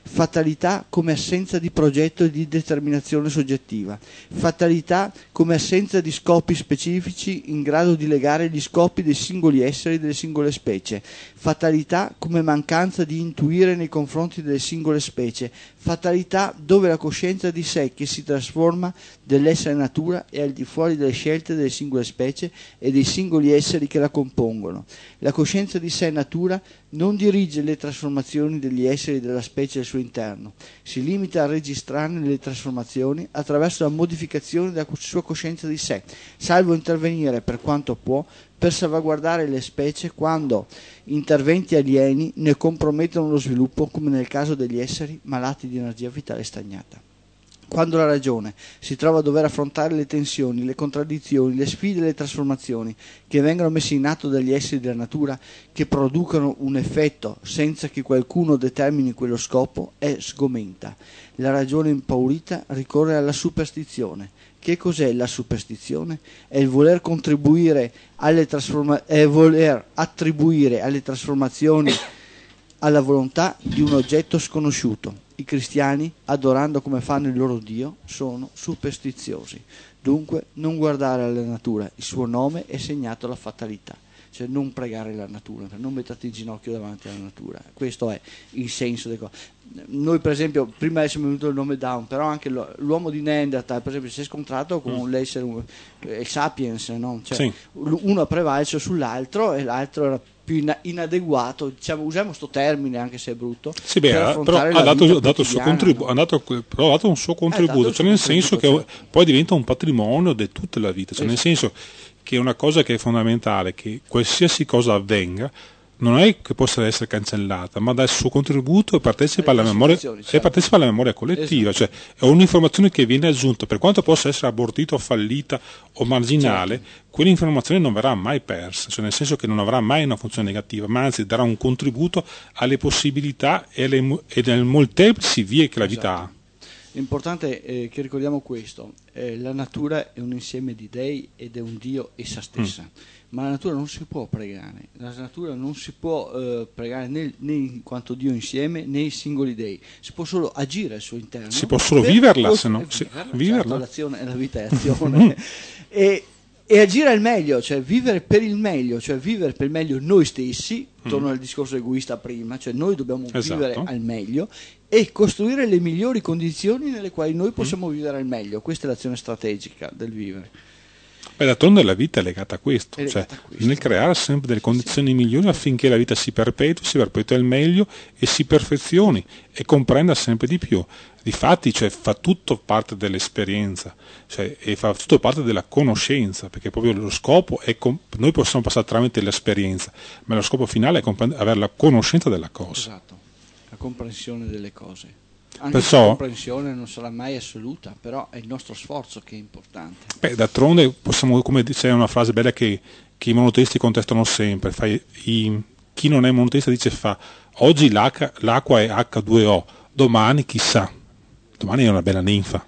fatalità come assenza di progetto e di determinazione soggettiva, fatalità come assenza di scopi specifici in grado di legare gli scopi dei singoli esseri delle singole specie, fatalità come mancanza di intuire nei confronti delle singole specie, fatalità dove la coscienza di sé che si trasforma dell'essere natura è al di fuori delle scelte delle singole specie e dei singoli esseri che la compongono. La coscienza di sé natura non dirige le trasformazioni degli esseri della specie al suo interno, si limita a registrarne le trasformazioni attraverso la modificazione della sua coscienza di sé, salvo intervenire per quanto può per salvaguardare le specie quando interventi alieni ne compromettono lo sviluppo, come nel caso degli esseri malati di energia vitale stagnata. Quando la ragione si trova a dover affrontare le tensioni, le contraddizioni, le sfide e le trasformazioni che vengono messe in atto dagli esseri della natura, che producono un effetto senza che qualcuno determini quello scopo, è sgomenta. La ragione impaurita ricorre alla superstizione. Che cos'è la superstizione? È il voler contribuire alle trasforma- è voler attribuire alle trasformazioni alla volontà di un oggetto sconosciuto. I cristiani, adorando come fanno il loro Dio, sono superstiziosi. Dunque, non guardare alla natura, il suo nome è segnato alla fatalità. Cioè non pregare la natura, non metterti in ginocchio davanti alla natura. Questo è il senso delle cose. Noi per esempio, prima è venuto il nome Down, però anche l'uomo di Neanderthal per esempio si è scontrato con mm. l'essere eh, sapiens, no? Cioè, sì. Uno ha prevalso sull'altro e l'altro era più in, inadeguato, diciamo, usiamo questo termine anche se è brutto. Sì, beh, però ha dato, dato il suo contributo, no? ha dato, però ha dato un suo contributo, cioè nel senso che cioè. poi diventa un patrimonio di tutta la vita, cioè esatto. nel senso che è una cosa che è fondamentale, che qualsiasi cosa avvenga non è che possa essere cancellata, ma dà il suo contributo e partecipa alla memoria, certo. e partecipa alla memoria collettiva, esatto. cioè è un'informazione che viene aggiunta, per quanto possa essere abortita o fallita o marginale, certo. quell'informazione non verrà mai persa, cioè nel senso che non avrà mai una funzione negativa, ma anzi darà un contributo alle possibilità e alle, e alle molteplici vie che la vita esatto. ha. L'importante è che ricordiamo questo, eh, la natura è un insieme di dei ed è un Dio essa stessa, mm. ma la natura non si può pregare, la natura non si può eh, pregare né, né in quanto Dio insieme né i singoli dei, si può solo agire al suo interno. Si può solo viverla, cos- se no, si, viverla, viverla. Certo, l'azione è la vita è azione. e, e agire al meglio, cioè vivere per il meglio, cioè vivere per il meglio noi stessi, torno mm. al discorso egoista prima, cioè noi dobbiamo esatto. vivere al meglio e costruire le migliori condizioni nelle quali noi possiamo mm. vivere al meglio. Questa è l'azione strategica del vivere. Beh, d'altronde la vita è legata a questo, è cioè a questo. nel creare sempre delle condizioni sì. migliori affinché la vita si perpetui, si perpetui al meglio e si perfezioni e comprenda sempre di più. Difatti, cioè, fa tutto parte dell'esperienza, cioè, e fa tutto parte della conoscenza, perché proprio lo scopo è comp- noi possiamo passare tramite l'esperienza, ma lo scopo finale è comp- avere la conoscenza della cosa. Esatto, la comprensione delle cose. Anche Perciò, la comprensione non sarà mai assoluta, però è il nostro sforzo che è importante. Beh, d'altronde possiamo, come dice una frase bella che, che i monoteisti contestano sempre, fa, i, chi non è monoteista dice fa, oggi l'acqua è acca due o, domani chissà, domani è una bella ninfa.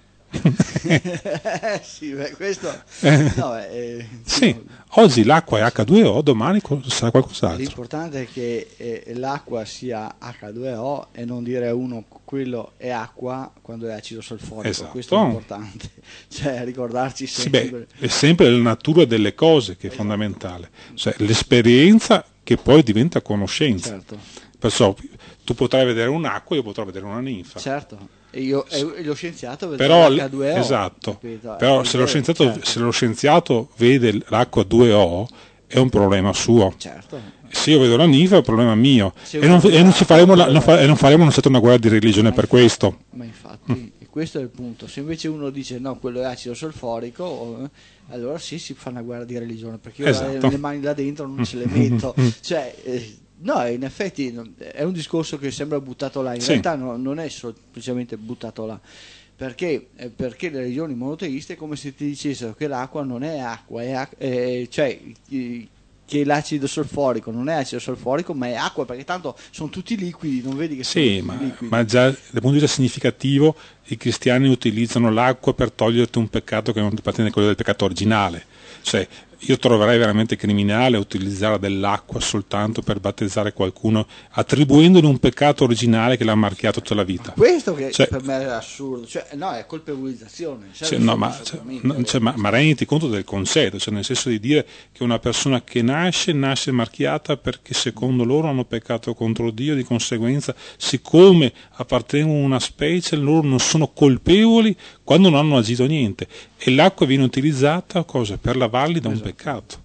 sì, beh, questo no, è, sì, oggi l'acqua è acca due o, domani sarà qualcos'altro. L'importante è che eh, l'acqua sia acca due o e non dire a uno quello è acqua quando è acido solforico. Esatto. Questo è importante, cioè ricordarci sempre. Sì, beh, è sempre la natura delle cose che è esatto. fondamentale, cioè l'esperienza che poi diventa conoscenza. Certo. Perciò tu potrai vedere un'acqua, io potrò vedere una ninfa. Certo. E io, e lo scienziato vede però, l'acqua due o. Esatto. Capito? Però se lo, scienziato, certo. se lo scienziato vede l'acqua due o è un problema suo. Certo. Se io vedo la ninfa è un problema mio. E non, e, non faremo la, non fa, e non faremo una, una guerra di religione ma per infatti, questo. Ma infatti, mm. questo è il punto. Se invece uno dice no, quello è acido solforico, allora sì, si fa una guerra di religione, perché io esatto. le mani là dentro non ce le metto. cioè... Eh, No, in effetti è un discorso che sembra buttato là, in sì. realtà no, non è semplicemente buttato là, perché, perché le religioni monoteiste è come se ti dicessero che l'acqua non è acqua, è acqua eh, cioè che l'acido solforico non è acido solforico ma è acqua, perché tanto sono tutti liquidi, non vedi che sono sì, tutti ma, liquidi. Ma già dal punto di vista significativo i cristiani utilizzano l'acqua per toglierti un peccato che non appartiene a quello del peccato originale, cioè io troverei veramente criminale utilizzare dell'acqua soltanto per battezzare qualcuno, attribuendogli un peccato originale che l'ha marchiato tutta la vita. Questo che cioè, per me è assurdo, cioè, no, è colpevolizzazione. Cioè, no, ma, cioè, cioè, ma, ma renditi conto del concetto, cioè nel senso di dire che una persona che nasce, nasce marchiata perché secondo loro hanno peccato contro Dio, di conseguenza, siccome appartengono a una specie, loro non sono colpevoli quando non hanno agito niente, e l'acqua viene utilizzata cosa? Per lavarli da un esatto. peccato.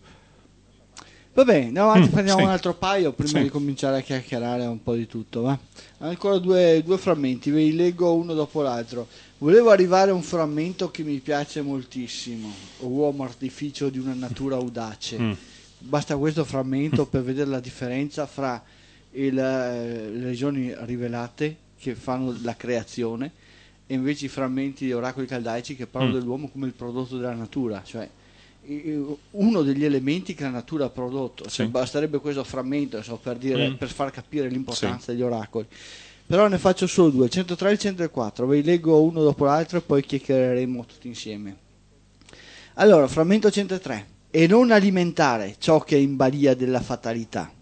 Va bene, andiamo avanti, mm, prendiamo sì. un altro paio prima sì. di cominciare a chiacchierare un po' di tutto. Va? Ancora due, due frammenti, ve li leggo uno dopo l'altro. Volevo arrivare a un frammento che mi piace moltissimo, Uomo artificio di una natura audace. Mm. Basta questo frammento per vedere la differenza fra il, le regioni rivelate che fanno la creazione e invece i frammenti di oracoli caldaici che parlano mm. dell'uomo come il prodotto della natura, cioè uno degli elementi che la natura ha prodotto. Sì. Cioè, basterebbe questo frammento so, per, dire, mm. per far capire l'importanza sì. degli oracoli. Però ne faccio solo due, il centotré e il centoquattro, ve li leggo uno dopo l'altro e poi chiacchiereremo tutti insieme. Allora, frammento centotré: e non alimentare ciò che è in balia della fatalità.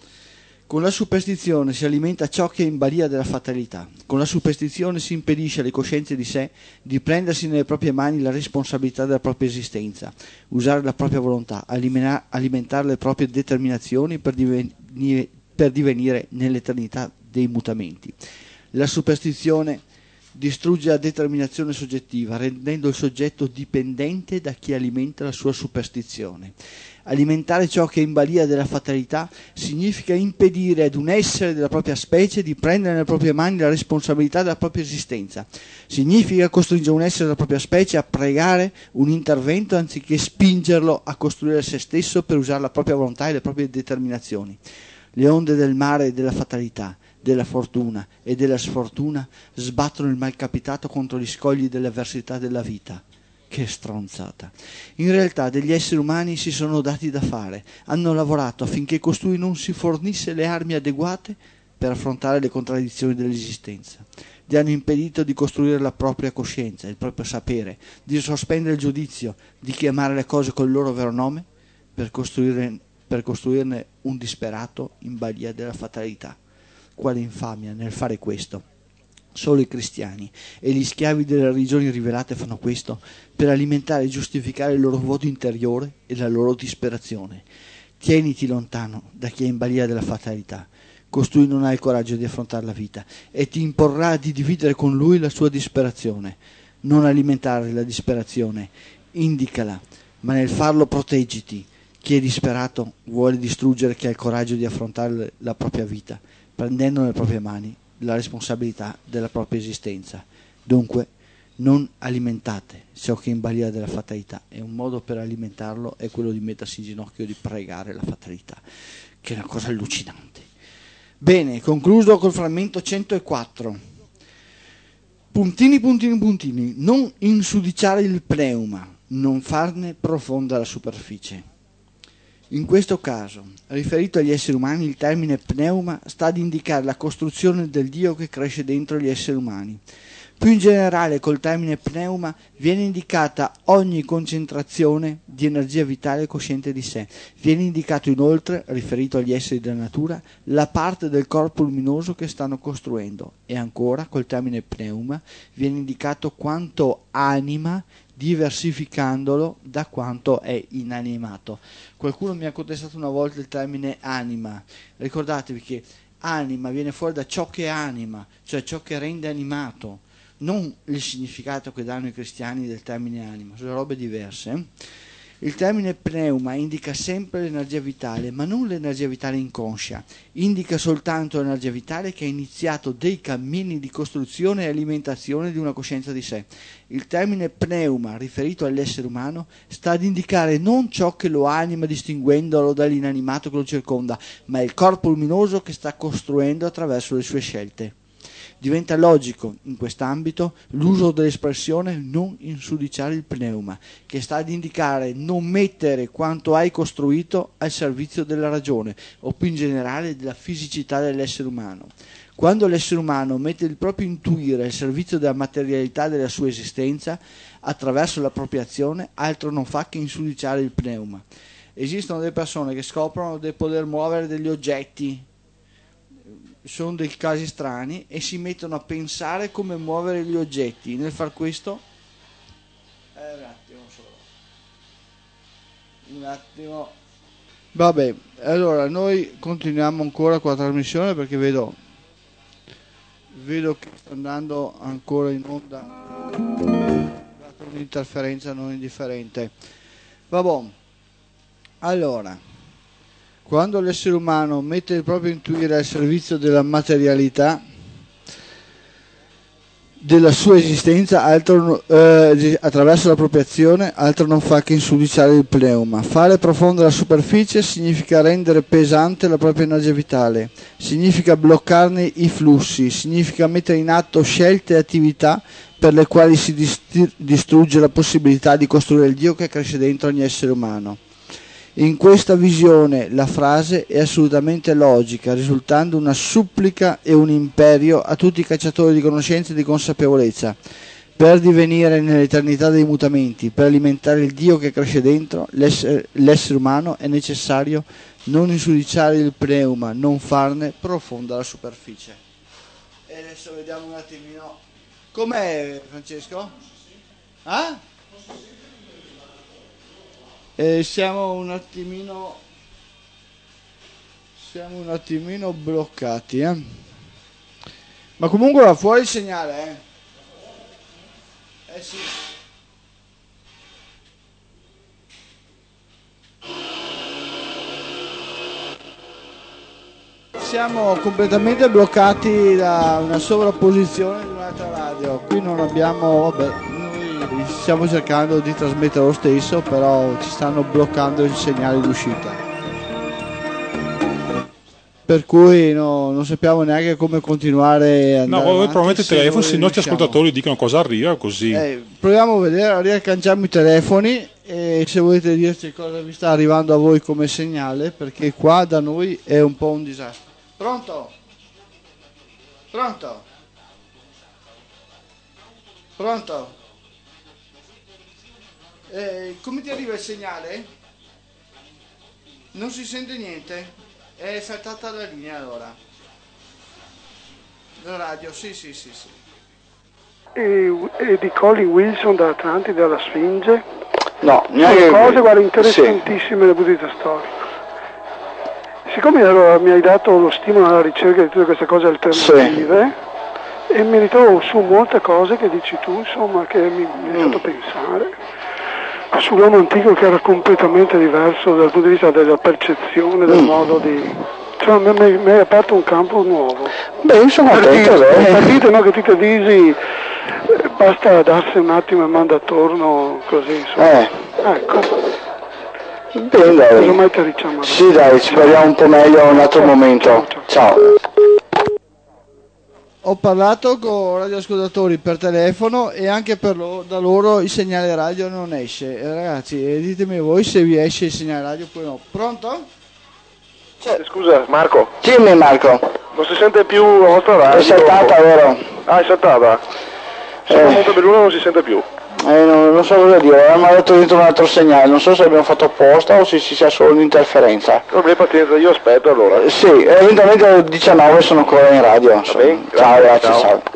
Con la superstizione si alimenta ciò che è in balia della fatalità. Con la superstizione si impedisce alle coscienze di sé di prendersi nelle proprie mani la responsabilità della propria esistenza, usare la propria volontà, alimentare le proprie determinazioni per divenire, per divenire nell'eternità dei mutamenti. La superstizione distrugge la determinazione soggettiva, rendendo il soggetto dipendente da chi alimenta la sua superstizione. Alimentare ciò che è in balia della fatalità significa impedire ad un essere della propria specie di prendere nelle proprie mani la responsabilità della propria esistenza. Significa costringere un essere della propria specie a pregare un intervento anziché spingerlo a costruire se stesso per usare la propria volontà e le proprie determinazioni. Le onde del mare e della fatalità, della fortuna e della sfortuna sbattono il malcapitato contro gli scogli delle avversità della vita. Che stronzata. In realtà degli esseri umani si sono dati da fare, hanno lavorato affinché costui non si fornisse le armi adeguate per affrontare le contraddizioni dell'esistenza. Gli hanno impedito di costruire la propria coscienza, il proprio sapere, di sospendere il giudizio, di chiamare le cose col loro vero nome per, costruire, per costruirne un disperato in balia della fatalità. Quale infamia nel fare questo! Solo i cristiani e gli schiavi delle religioni rivelate fanno questo per alimentare e giustificare il loro vuoto interiore e la loro disperazione. Tieniti lontano da chi è in balia della fatalità. Costui non ha il coraggio di affrontare la vita e ti imporrà di dividere con lui la sua disperazione. Non alimentare la disperazione, indicala, ma nel farlo proteggiti. Chi è disperato vuole distruggere chi ha il coraggio di affrontare la propria vita, prendendo nelle proprie mani la responsabilità della propria esistenza. Dunque non alimentate ciò che è in balia della fatalità, e un modo per alimentarlo è quello di mettersi in ginocchio e di pregare la fatalità, che è una cosa allucinante. Bene, concluso col frammento centoquattro. Puntini, puntini, puntini. Non insudiciare il pneuma, non farne profonda la superficie. In questo caso, riferito agli esseri umani, il termine pneuma sta ad indicare la costruzione del Dio che cresce dentro gli esseri umani. Più in generale, col termine pneuma viene indicata ogni concentrazione di energia vitale cosciente di sé. Viene indicato inoltre, riferito agli esseri della natura, la parte del corpo luminoso che stanno costruendo. E ancora, col termine pneuma, viene indicato quanto anima, diversificandolo da quanto è inanimato. Qualcuno mi ha contestato una volta il termine anima. Ricordatevi che anima viene fuori da ciò che anima, cioè ciò che rende animato, non il significato che danno i cristiani del termine anima, sono robe diverse. Il termine pneuma indica sempre l'energia vitale, ma non l'energia vitale inconscia, indica soltanto l'energia vitale che ha iniziato dei cammini di costruzione e alimentazione di una coscienza di sé. Il termine pneuma, riferito all'essere umano, sta ad indicare non ciò che lo anima distinguendolo dall'inanimato che lo circonda, ma il corpo luminoso che sta costruendo attraverso le sue scelte. Diventa logico in quest'ambito l'uso dell'espressione non insudiciare il pneuma, che sta ad indicare non mettere quanto hai costruito al servizio della ragione o più in generale della fisicità dell'essere umano. Quando l'essere umano mette il proprio intuire al servizio della materialità della sua esistenza attraverso la propria azione, altro non fa che insudiciare il pneuma. esistono delle persone che scoprono di poter muovere degli oggetti, sono dei casi strani, e si mettono a pensare come muovere gli oggetti. Nel far questo eh, un attimo solo un attimo vabbè, allora noi continuiamo ancora con la trasmissione perché vedo vedo che sta andando ancora in onda un'interferenza non indifferente. Vabbè, allora, quando l'essere umano mette il proprio intuire al servizio della materialità della sua esistenza, altro, eh, attraverso l'appropriazione, altro non fa che insudiciare il pneuma. Fare profonda la superficie significa rendere pesante la propria energia vitale, significa bloccarne i flussi, significa mettere in atto scelte e attività per le quali si dist- distrugge la possibilità di costruire il Dio che cresce dentro ogni essere umano. In questa visione la frase è assolutamente logica, risultando una supplica e un imperio a tutti i cacciatori di conoscenza e di consapevolezza. Per divenire nell'eternità dei mutamenti, per alimentare il Dio che cresce dentro l'essere, l'essere umano, è necessario non insudiciare il pneuma, non farne profonda la superficie. E adesso vediamo un attimino. Com'è, Francesco? Ah? Eh, siamo un attimino siamo un attimino bloccati, eh? Ma comunque va fuori il segnale, eh? Eh sì. Siamo completamente bloccati da una sovrapposizione di un'altra radio. Qui non abbiamo, vabbè, noi stiamo cercando di trasmettere lo stesso, però ci stanno bloccando il segnale d'uscita. Per cui no, non sappiamo neanche come continuare a andare. No, avanti, probabilmente i telefoni, se i nostri riusciamo. ascoltatori dicono cosa arriva, così. Eh, proviamo a vedere, riaccanciamo i telefoni e se volete dirci cosa vi sta arrivando a voi come segnale, perché qua da noi è un po' un disastro. Pronto? Pronto? Pronto? Eh, come ti arriva il segnale? Non si sente niente? È saltata la linea allora. La radio, sì, sì, sì, sì. E, e di Colin Wilson da Atlantide alla Sfinge? No, neanche cose, guarda, interessantissime sì. Dal punto di vista storico. Siccome allora mi hai dato lo stimolo alla ricerca di tutte queste cose alternative, sì. E mi ritrovo su molte cose che dici tu, insomma, che mi, mi hai fatto mm. pensare. Sull'uomo antico che era completamente diverso dal punto di vista della percezione, del mm. modo di... Cioè mi, mi hai aperto un campo nuovo. Beh, insomma, partite, partite, no, che tu ti dici, basta darsi un attimo e manda attorno così, insomma. Eh. Ecco. Bene, dai. Mai ti diciamo. Sì, dai, ci parliamo un po' meglio un altro ciao, momento. Ciao, ciao. Ciao. Ho parlato con radioascoltatori per telefono e anche per loro, da loro il segnale radio non esce. Eh, ragazzi, eh, ditemi voi se vi esce il segnale radio oppure no. Pronto? Eh, scusa, Marco. Dimmi, Marco. Non si sente più la vostra radio? È saltata, vero? Ah, è saltata. Sono eh. molto belluno, non si sente più. Eh, non, non so cosa dire, avevamo dato dentro un altro segnale, non so se abbiamo fatto apposta o se ci sia solo un'interferenza. Vabbè, pazienza, io aspetto allora. Eh, sì, eventualmente alle diciannove sono ancora in radio. Bene, grazie, ciao, grazie, ciao. ciao.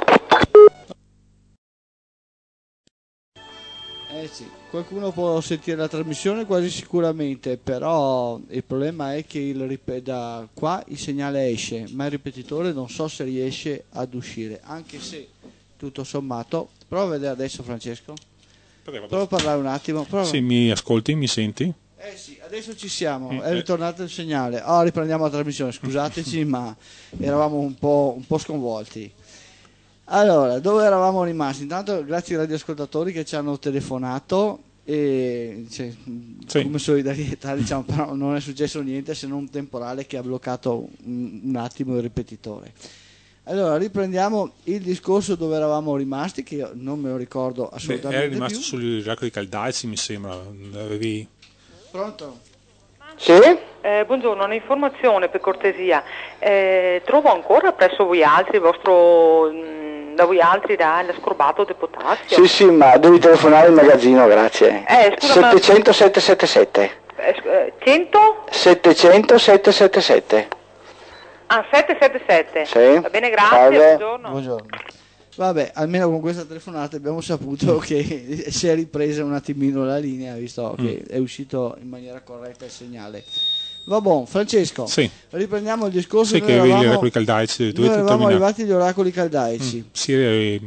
Eh sì, qualcuno può sentire la trasmissione quasi sicuramente, però il problema è che il rip- da qua il segnale esce, ma il ripetitore non so se riesce ad uscire, anche se tutto sommato. Prova a vedere adesso, Francesco. Prova a parlare un attimo. Prova. Sì, mi ascolti, mi senti? Eh sì, adesso ci siamo, è ritornato il segnale. Oh, riprendiamo la trasmissione, scusateci, ma eravamo un po', un po' sconvolti. Allora, dove eravamo rimasti? Intanto grazie ai radioascoltatori che ci hanno telefonato e cioè, sì. come solidarietà, diciamo, però non è successo niente se non un temporale che ha bloccato un, un attimo il ripetitore. Allora, riprendiamo il discorso dove eravamo rimasti, che io non me lo ricordo assolutamente. Beh, eri rimasto più. sugli oracoli caldaici, mi sembra. Avevi... Pronto? Sì? Eh, buongiorno, un'informazione per cortesia. Eh, trovo ancora presso voi altri il vostro, mh, da voi altri da l'ascorbato di potassio? Sì, sì, ma devi telefonare al magazzino, grazie. Eh, scusa, settecento settecentosettantasette. Eh, cento? settecento settecentosettantasette. Ah, settecentosettantasette. Sì. Va bene, grazie, Salve. buongiorno. Buongiorno. Vabbè, almeno con questa telefonata abbiamo saputo che si è ripresa un attimino la linea, visto che è uscito in maniera corretta il segnale. Va buon, Francesco, Sì. riprendiamo il discorso. Sì, Noi che avevi gli eravamo, oracoli caldaici, noi dovete eravamo terminare. arrivati agli oracoli caldaici. Mm, sì, eh,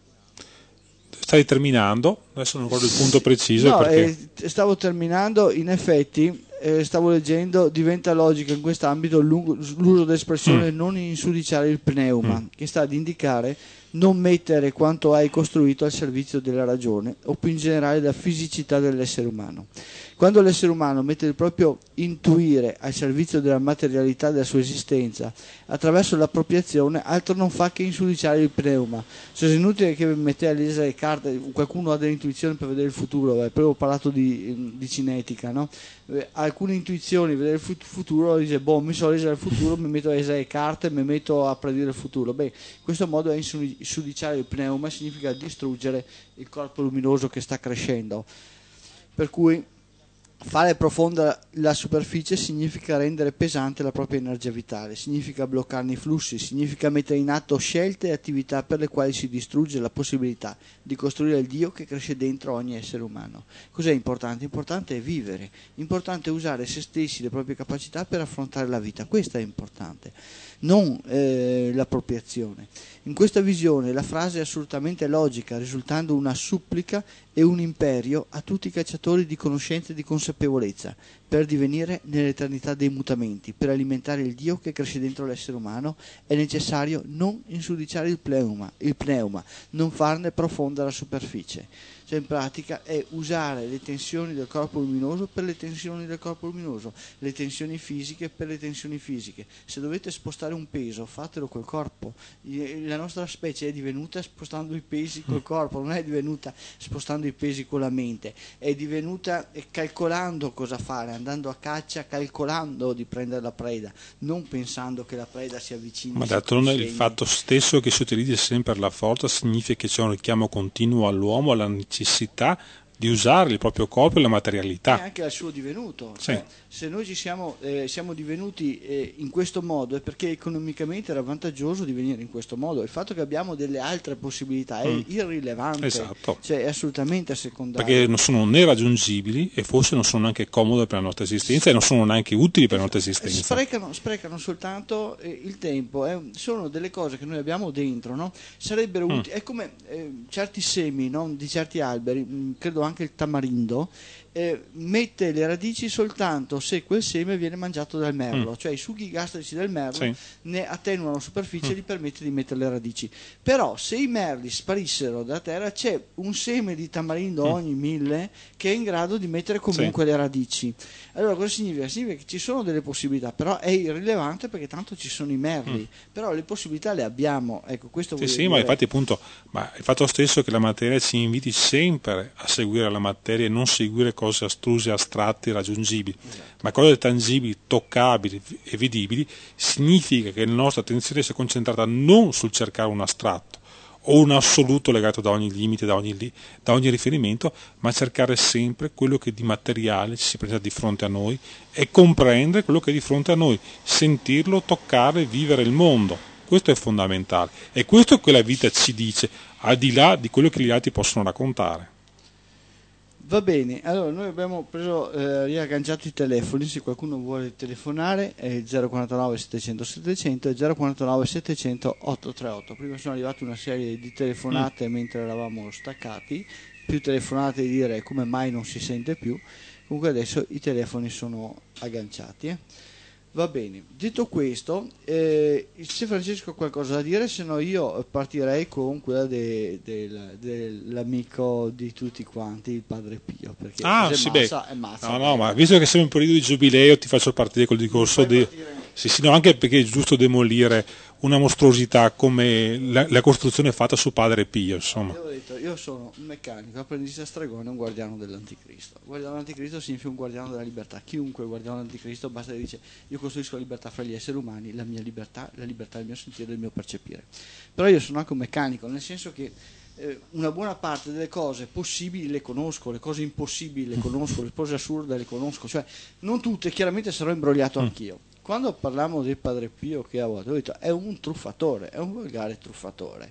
stai terminando, adesso non ricordo il punto preciso No, perché... eh, stavo terminando, in effetti eh, stavo leggendo, diventa logico in quest'ambito l'uso dell'espressione Mm. non insudiciare il pneuma, Mm. che sta ad indicare non mettere quanto hai costruito al servizio della ragione o più in generale della fisicità dell'essere umano. Quando l'essere umano mette il proprio intuire al servizio della materialità della sua esistenza attraverso l'appropriazione, altro non fa che insudiciare il pneuma. Cioè, è inutile che mettete a leggere le carte, qualcuno ha delle intuizioni per vedere il futuro, beh, poi ho parlato di, di cinetica, no? Eh, alcune intuizioni, vedere il fut- futuro, dice, boh, mi so leggere il futuro, mi metto a leggere le carte, mi metto a predire il futuro. Beh, in questo modo è insudiciare il pneuma, significa distruggere il corpo luminoso che sta crescendo. Per cui fare profonda la superficie significa rendere pesante la propria energia vitale, significa bloccarne i flussi, significa mettere in atto scelte e attività per le quali si distrugge la possibilità di costruire il Dio che cresce dentro ogni essere umano. Cos'è importante? Importante è vivere, importante è usare se stessi, le proprie capacità per affrontare la vita, questo è importante, non eh, l'appropriazione. In questa visione la frase è assolutamente logica, risultando una supplica e un imperio a tutti i cacciatori di conoscenza e di consapevolezza, per divenire nell'eternità dei mutamenti, per alimentare il Dio che cresce dentro l'essere umano, è necessario non insudiciare il pneuma, il pneuma, non farne profonda la superficie. Cioè, in pratica è usare le tensioni del corpo luminoso per le tensioni del corpo luminoso, le tensioni fisiche per le tensioni fisiche. Se dovete spostare un peso, fatelo col corpo. La nostra specie è divenuta spostando i pesi col corpo, non è divenuta spostando i pesi con la mente, è divenuta calcolando cosa fare, andando a caccia, calcolando di prendere la preda, non pensando che la preda si avvicini. Ma d'altronde il fatto stesso che si utilizzi sempre la forza significa che c'è un richiamo continuo all'uomo, alla necessità di usare il proprio corpo e la materialità. E anche al suo divenuto. Sì. Cioè, se noi ci siamo, eh, siamo divenuti eh, in questo modo è perché economicamente era vantaggioso divenire in questo modo. Il fatto che abbiamo delle altre possibilità è Mm. irrilevante, Esatto. cioè è assolutamente secondario. Perché non sono né raggiungibili e forse non sono neanche comode per la nostra esistenza e non sono neanche utili per la nostra esistenza. Sprecano, sprecano soltanto eh, il tempo, eh, sono delle cose che noi abbiamo dentro, no? Sarebbero Mm. utili, è come eh, certi semi, no? Di certi alberi, mh, credo anche il tamarindo, eh, mette le radici soltanto se quel seme viene mangiato dal merlo, Mm. cioè i succhi gastrici del merlo Sì. ne attenuano la superficie e Mm. gli permette di mettere le radici. Però se i merli sparissero da terra c'è un seme di tamarindo Mm. ogni mille che è in grado di mettere comunque le radici. Allora cosa significa? Significa che ci sono delle possibilità, però è irrilevante perché tanto ci sono i merli, Mm. però le possibilità le abbiamo. Ecco, questo Sì, voglio sì, dire. ma infatti appunto, ma il fatto stesso che la materia ci inviti sempre a seguire la materia e non seguire cose astruse, astratte, raggiungibili, Esatto. ma cose tangibili, toccabili e vedibili, significa che la nostra attenzione sia concentrata non sul cercare un astratto o un assoluto legato da ogni limite, da ogni, li- da ogni riferimento, ma cercare sempre quello che di materiale ci si presenta di fronte a noi e comprendere quello che è di fronte a noi, sentirlo, toccare, vivere il mondo. Questo è fondamentale. E questo è quello che la vita ci dice, al di là di quello che gli altri possono raccontare. Va bene, allora noi abbiamo preso, eh, riagganciato i telefoni, se qualcuno vuole telefonare è il zero quarantanove settecento settecento e zero quarantanove settecento ottocentotrentotto. Prima sono arrivate una serie di telefonate mm. mentre eravamo staccati, più telefonate di dire come mai non si sente più, comunque adesso i telefoni sono agganciati. Eh. Va bene, detto questo, eh, se Francesco ha qualcosa da dire, se no io partirei con quella de, de, dell'amico di tutti quanti, il Padre Pio, perché ah, se sì, mazza, beh. è mazza. No, no, ma visto che siamo in periodo di giubileo ti faccio partire col discorso di... Sì, sì, no, anche perché è giusto demolire una mostruosità come la, la costruzione fatta su Padre Pio, insomma. Io ho detto, io sono un meccanico, apprendista stregone, un guardiano dell'anticristo. Guardiano dell'anticristo significa un guardiano della libertà. Chiunque è guardiano dell'anticristo basta che dice io costruisco la libertà fra gli esseri umani, la mia libertà, la libertà del mio sentire, del mio percepire. Però io sono anche un meccanico, nel senso che eh, una buona parte delle cose possibili le conosco, le cose impossibili le conosco, le cose assurde le conosco, cioè non tutte, chiaramente sarò imbrogliato anch'io. Quando parliamo del Padre Pio, che a volte ho detto è un truffatore, è un volgare truffatore.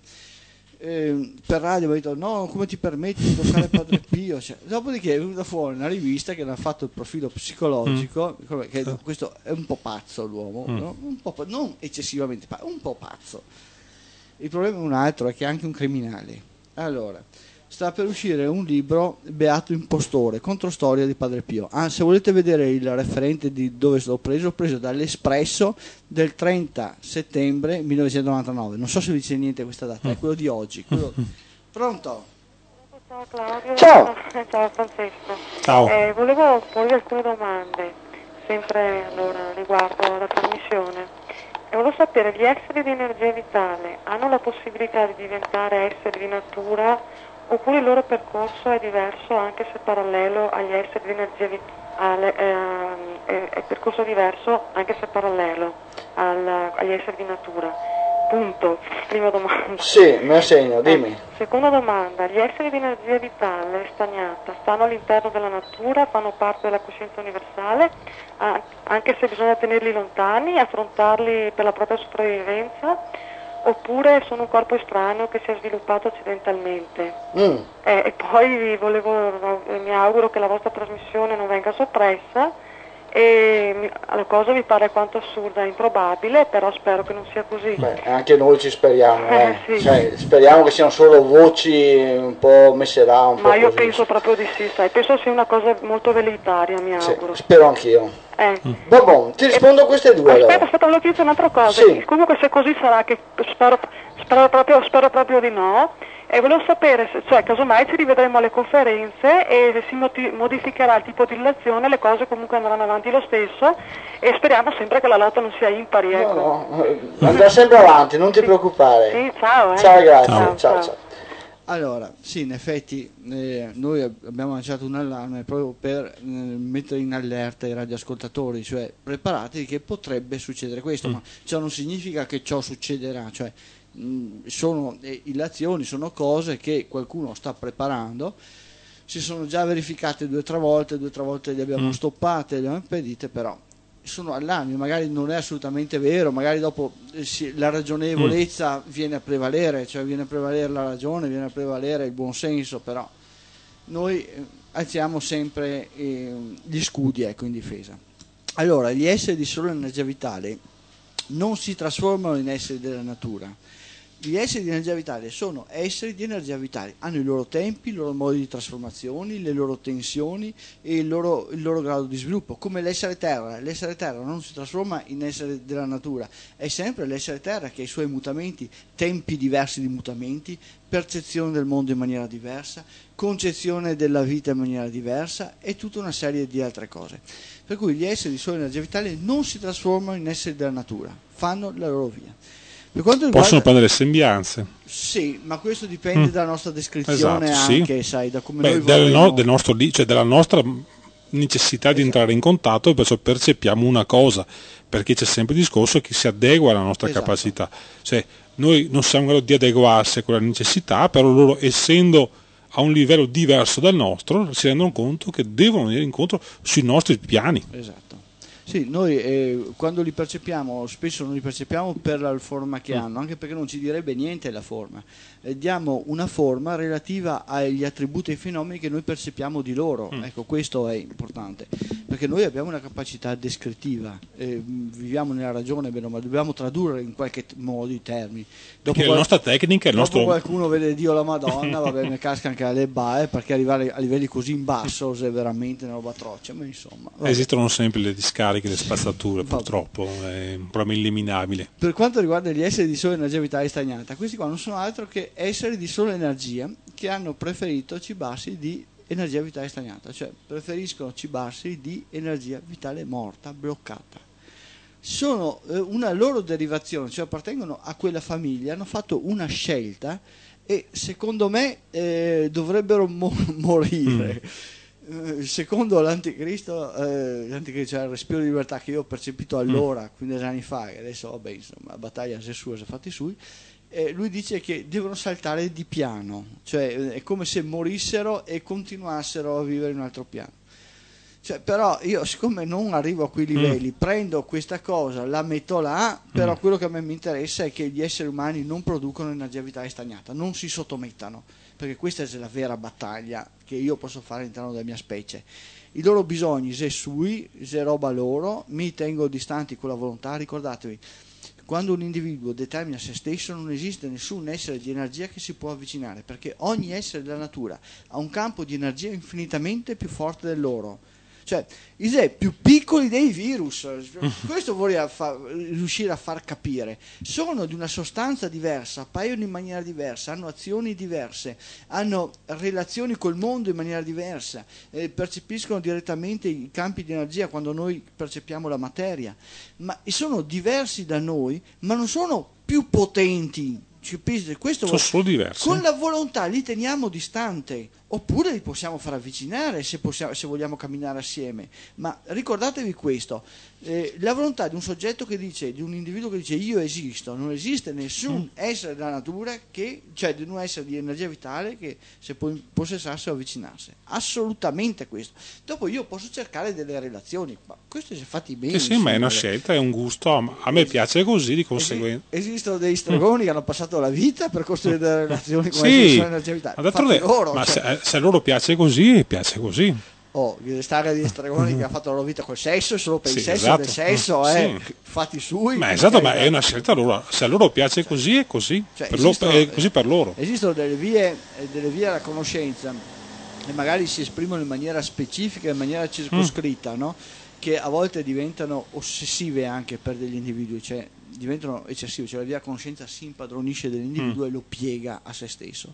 Eh, per radio ho detto no, come ti permetti di toccare Padre Pio, cioè, dopodiché è venuta fuori una rivista che ha fatto il profilo psicologico, mm. che questo è un po' pazzo l'uomo, mm. no? Un po', non eccessivamente pazzo, un po' pazzo. Il problema è un altro, è che è anche un criminale. Allora, sta per uscire un libro, Beato Impostore, controstoria di Padre Pio. Ah, se volete vedere il referente di dove l'ho preso, l'ho preso dall'Espresso del trenta settembre millenovecentonovantanove. Non so se vi dice niente questa data, è quello di oggi. Quello... Pronto? Ciao Claudio. Ciao. Ciao Francesco. Ciao. Eh, volevo porre alcune domande, sempre allora, riguardo la trasmissione. E volevo sapere, gli esseri di energia vitale hanno la possibilità di diventare esseri di natura, oppure il loro percorso è diverso anche se parallelo agli esseri di energia vitale, eh, è, è percorso diverso anche se parallelo al, agli esseri di natura. Punto. Prima domanda. Sì, me la segno, dimmi. Eh, seconda domanda, gli esseri di energia vitale stagnata stanno all'interno della natura, fanno parte della coscienza universale, ah, anche se bisogna tenerli lontani, affrontarli per la propria sopravvivenza, oppure sono un corpo estraneo che si è sviluppato accidentalmente. Mm. Eh, e poi volevo, mi auguro che la vostra trasmissione non venga soppressa, e la cosa mi pare quanto assurda e improbabile, però spero che non sia così. Beh, anche noi ci speriamo, eh. Eh, sì. Cioè, speriamo che siano solo voci un po' messe là, un Ma po' io così. penso proprio di sì, sai, penso sia una cosa molto velleitaria, mi Sì, auguro. spero anch'io. Eh. Mm. Vabbè, ti rispondo a queste due. Aspetta, allora. aspetta, volevo chiedere un'altra cosa. Sì. Comunque se così sarà, che spero, spero, proprio, spero proprio di no. E volevo sapere, se, cioè, casomai ci rivedremo alle conferenze e se si moti- modificherà il tipo di relazione, le cose comunque andranno avanti lo stesso, e speriamo sempre che la lotta non sia impari. Ecco. No, no, andrà sempre avanti, non ti sì. preoccupare. Sì, ciao, eh. Ciao, grazie. Ciao, ciao, ciao. ciao. Allora, sì, in effetti eh, noi abbiamo lanciato un allarme proprio per eh, mettere in allerta i radioascoltatori, cioè preparatevi che potrebbe succedere questo, mm. ma ciò non significa che ciò succederà, cioè mh, sono eh, illazioni, sono cose che qualcuno sta preparando, si sono già verificate due o tre volte, due o tre volte le abbiamo mm. stoppate, le abbiamo impedite, però sono allarmi, magari non è assolutamente vero, magari dopo eh, sì, la ragionevolezza mm. viene a prevalere, cioè viene a prevalere la ragione, viene a prevalere il buonsenso, però noi eh, alziamo sempre eh, gli scudi, ecco, in difesa. Allora, gli esseri di sola energia vitale non si trasformano in esseri della natura. Gli esseri di energia vitale sono esseri di energia vitale, hanno i loro tempi, i loro modi di trasformazione, le loro tensioni e il loro, il loro grado di sviluppo, come l'essere terra. L'essere terra non si trasforma in essere della natura, è sempre l'essere terra che ha i suoi mutamenti, tempi diversi di mutamenti, percezione del mondo in maniera diversa, concezione della vita in maniera diversa e tutta una serie di altre cose. Per cui gli esseri di sola energia vitale non si trasformano in esseri della natura, fanno la loro via. Per quanto riguarda... Possono prendere sembianze. Sì, ma questo dipende mm. dalla nostra descrizione, esatto, anche, sì. sai, da come Beh, noi del vorremmo... no, del nostro, cioè della nostra necessità di esatto. entrare in contatto, e perciò percepiamo una cosa, perché c'è sempre il discorso che si adegua alla nostra esatto. capacità. Cioè, noi non siamo in grado di adeguarsi a quella necessità, però loro, essendo a un livello diverso dal nostro, si rendono conto che devono venire incontro sui nostri piani. Esatto. Sì, noi eh, quando li percepiamo, spesso non li percepiamo per la forma che mm. hanno, anche perché non ci direbbe niente la forma. Eh, diamo una forma relativa agli attributi e ai fenomeni che noi percepiamo di loro. Mm. Ecco, questo è importante, perché noi abbiamo una capacità descrittiva, eh, viviamo nella ragione, bene, ma dobbiamo tradurre in qualche modo i termini. Dopo qual- la nostra tecnica è il dopo nostro... qualcuno vede Dio la Madonna, vabbè, mi casca anche alle bae, perché arrivare a livelli così in basso è veramente una roba atroce, ma insomma... Vabbè. Esistono sempre le discariche, le spazzature, purtroppo è un problema eliminabile. Per quanto riguarda gli esseri di sola energia vitale stagnata, questi qua non sono altro che esseri di sola energia che hanno preferito cibarsi di energia vitale stagnata, cioè preferiscono cibarsi di energia vitale morta, bloccata. Sono eh, una loro derivazione, cioè appartengono a quella famiglia, hanno fatto una scelta e secondo me eh, dovrebbero mo- morire. Mm. Secondo l'anticristo, eh, l'anticristo, cioè il respiro di libertà che io ho percepito allora, mm. quindici anni fa, e adesso vabbè, insomma, la battaglia si è sua, si è fatti sui, eh, lui dice che devono saltare di piano, cioè è come se morissero e continuassero a vivere in un altro piano. Cioè, però io, siccome non arrivo a quei livelli, mm. prendo questa cosa, la metto là, però mm. quello che a me mi interessa è che gli esseri umani non producono energia vitale stagnata, non si sottomettano, perché questa è la vera battaglia che io posso fare all'interno della mia specie. I loro bisogni, se sui, se roba loro, mi tengo distanti con la volontà. Ricordatevi, quando un individuo determina se stesso non esiste nessun essere di energia che si può avvicinare, perché ogni essere della natura ha un campo di energia infinitamente più forte del loro. Cioè, i più piccoli dei virus, questo vorrei fa- riuscire a far capire, sono di una sostanza diversa, appaiono in maniera diversa, hanno azioni diverse, hanno relazioni col mondo in maniera diversa, eh, percepiscono direttamente i campi di energia quando noi percepiamo la materia, ma sono diversi da noi, ma non sono più potenti. Questo sono solo diversi. Con la volontà li teniamo distante, oppure li possiamo far avvicinare se, possiamo, se vogliamo camminare assieme. Ma ricordatevi questo, eh, la volontà di un soggetto che dice, di un individuo che dice io esisto, non esiste nessun mm. essere della natura che, cioè di un essere di energia vitale che se può possessasse o avvicinarsi. Assolutamente questo. Dopo io posso cercare delle relazioni, ma questo si è fatti bene. Sì, sì, ma è una scelta, è un gusto, a me piace così, di conseguenza. Esistono dei stregoni mm. che hanno passato la vita per costruire delle relazioni con sì, l'energia vitale. Ma, loro, ma cioè. se, se a loro piace così, piace così. Oh, stare di stregoni che ha fatto la loro vita col sesso, solo per sì, il sesso esatto. del sesso, eh, sì. fatti sui. Ma esatto, ma è una scelta loro. Se a loro piace così, è così. Cioè, per esistono, loro, è così per loro. Esistono delle vie, delle vie alla conoscenza e magari si esprimono in maniera specifica, in maniera circoscritta, mm. no? Che a volte diventano ossessive anche per degli individui, cioè diventano eccessive, cioè la via conoscenza si impadronisce dell'individuo mm. e lo piega a se stesso.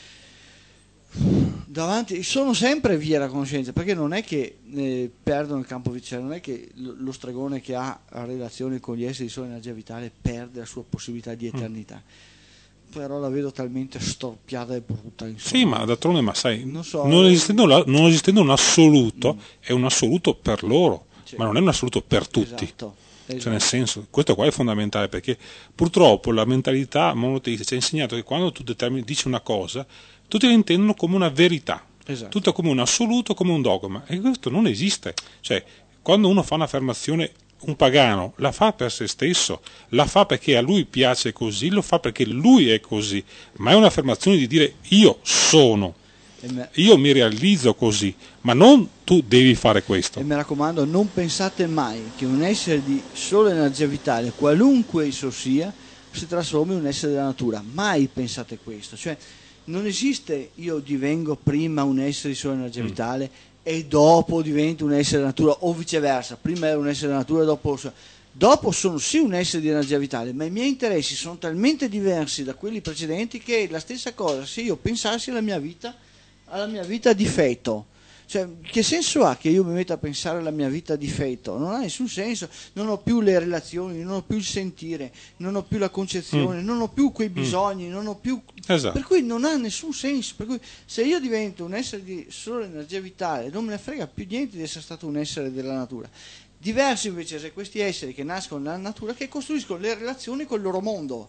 Davanti sono sempre via la conoscenza, perché non è che eh, perdono il campo vitale, non è che lo, lo stregone che ha relazioni con gli esseri di sola energia vitale perde la sua possibilità di eternità. Mm. Però la vedo talmente storpiata e brutta, insomma. Sì, ma d'altronde, ma sai, non, so, non, esistendo, la, non esistendo un assoluto, mm. è un assoluto per loro, sì. ma non è un assoluto per tutti. Esatto. Esatto. Cioè, nel senso, questo qua è fondamentale, perché purtroppo la mentalità monoteista ci ha insegnato che quando tu determini, dici una cosa, tutti la intendono come una verità, esatto. tutto come un assoluto, come un dogma, e questo non esiste. Cioè, quando uno fa un'affermazione, un pagano la fa per se stesso, la fa perché a lui piace così, lo fa perché lui è così, ma è un'affermazione di dire io sono, io mi realizzo così, ma non tu devi fare questo. E mi raccomando, non pensate mai che un essere di sola energia vitale, qualunque esso sia, si trasformi in un essere della natura. Mai pensate questo. Cioè, non esiste io divengo prima un essere di sola energia mm. vitale e dopo divento un essere della natura, o viceversa, prima ero un essere della natura e dopo... Dopo sono sì un essere di energia vitale, ma i miei interessi sono talmente diversi da quelli precedenti che è la stessa cosa se io pensassi alla mia vita, alla mia vita di feto. Cioè, che senso ha che io mi metta a pensare alla mia vita di feto? Non ha nessun senso, non ho più le relazioni, non ho più il sentire, non ho più la concezione, mm. non ho più quei bisogni, mm. non ho più... Esatto. Per cui non ha nessun senso, per cui se io divento un essere di sola energia vitale, non me ne frega più niente di essere stato un essere della natura. Diverso invece se questi esseri che nascono nella natura, che costruiscono le relazioni con il loro mondo.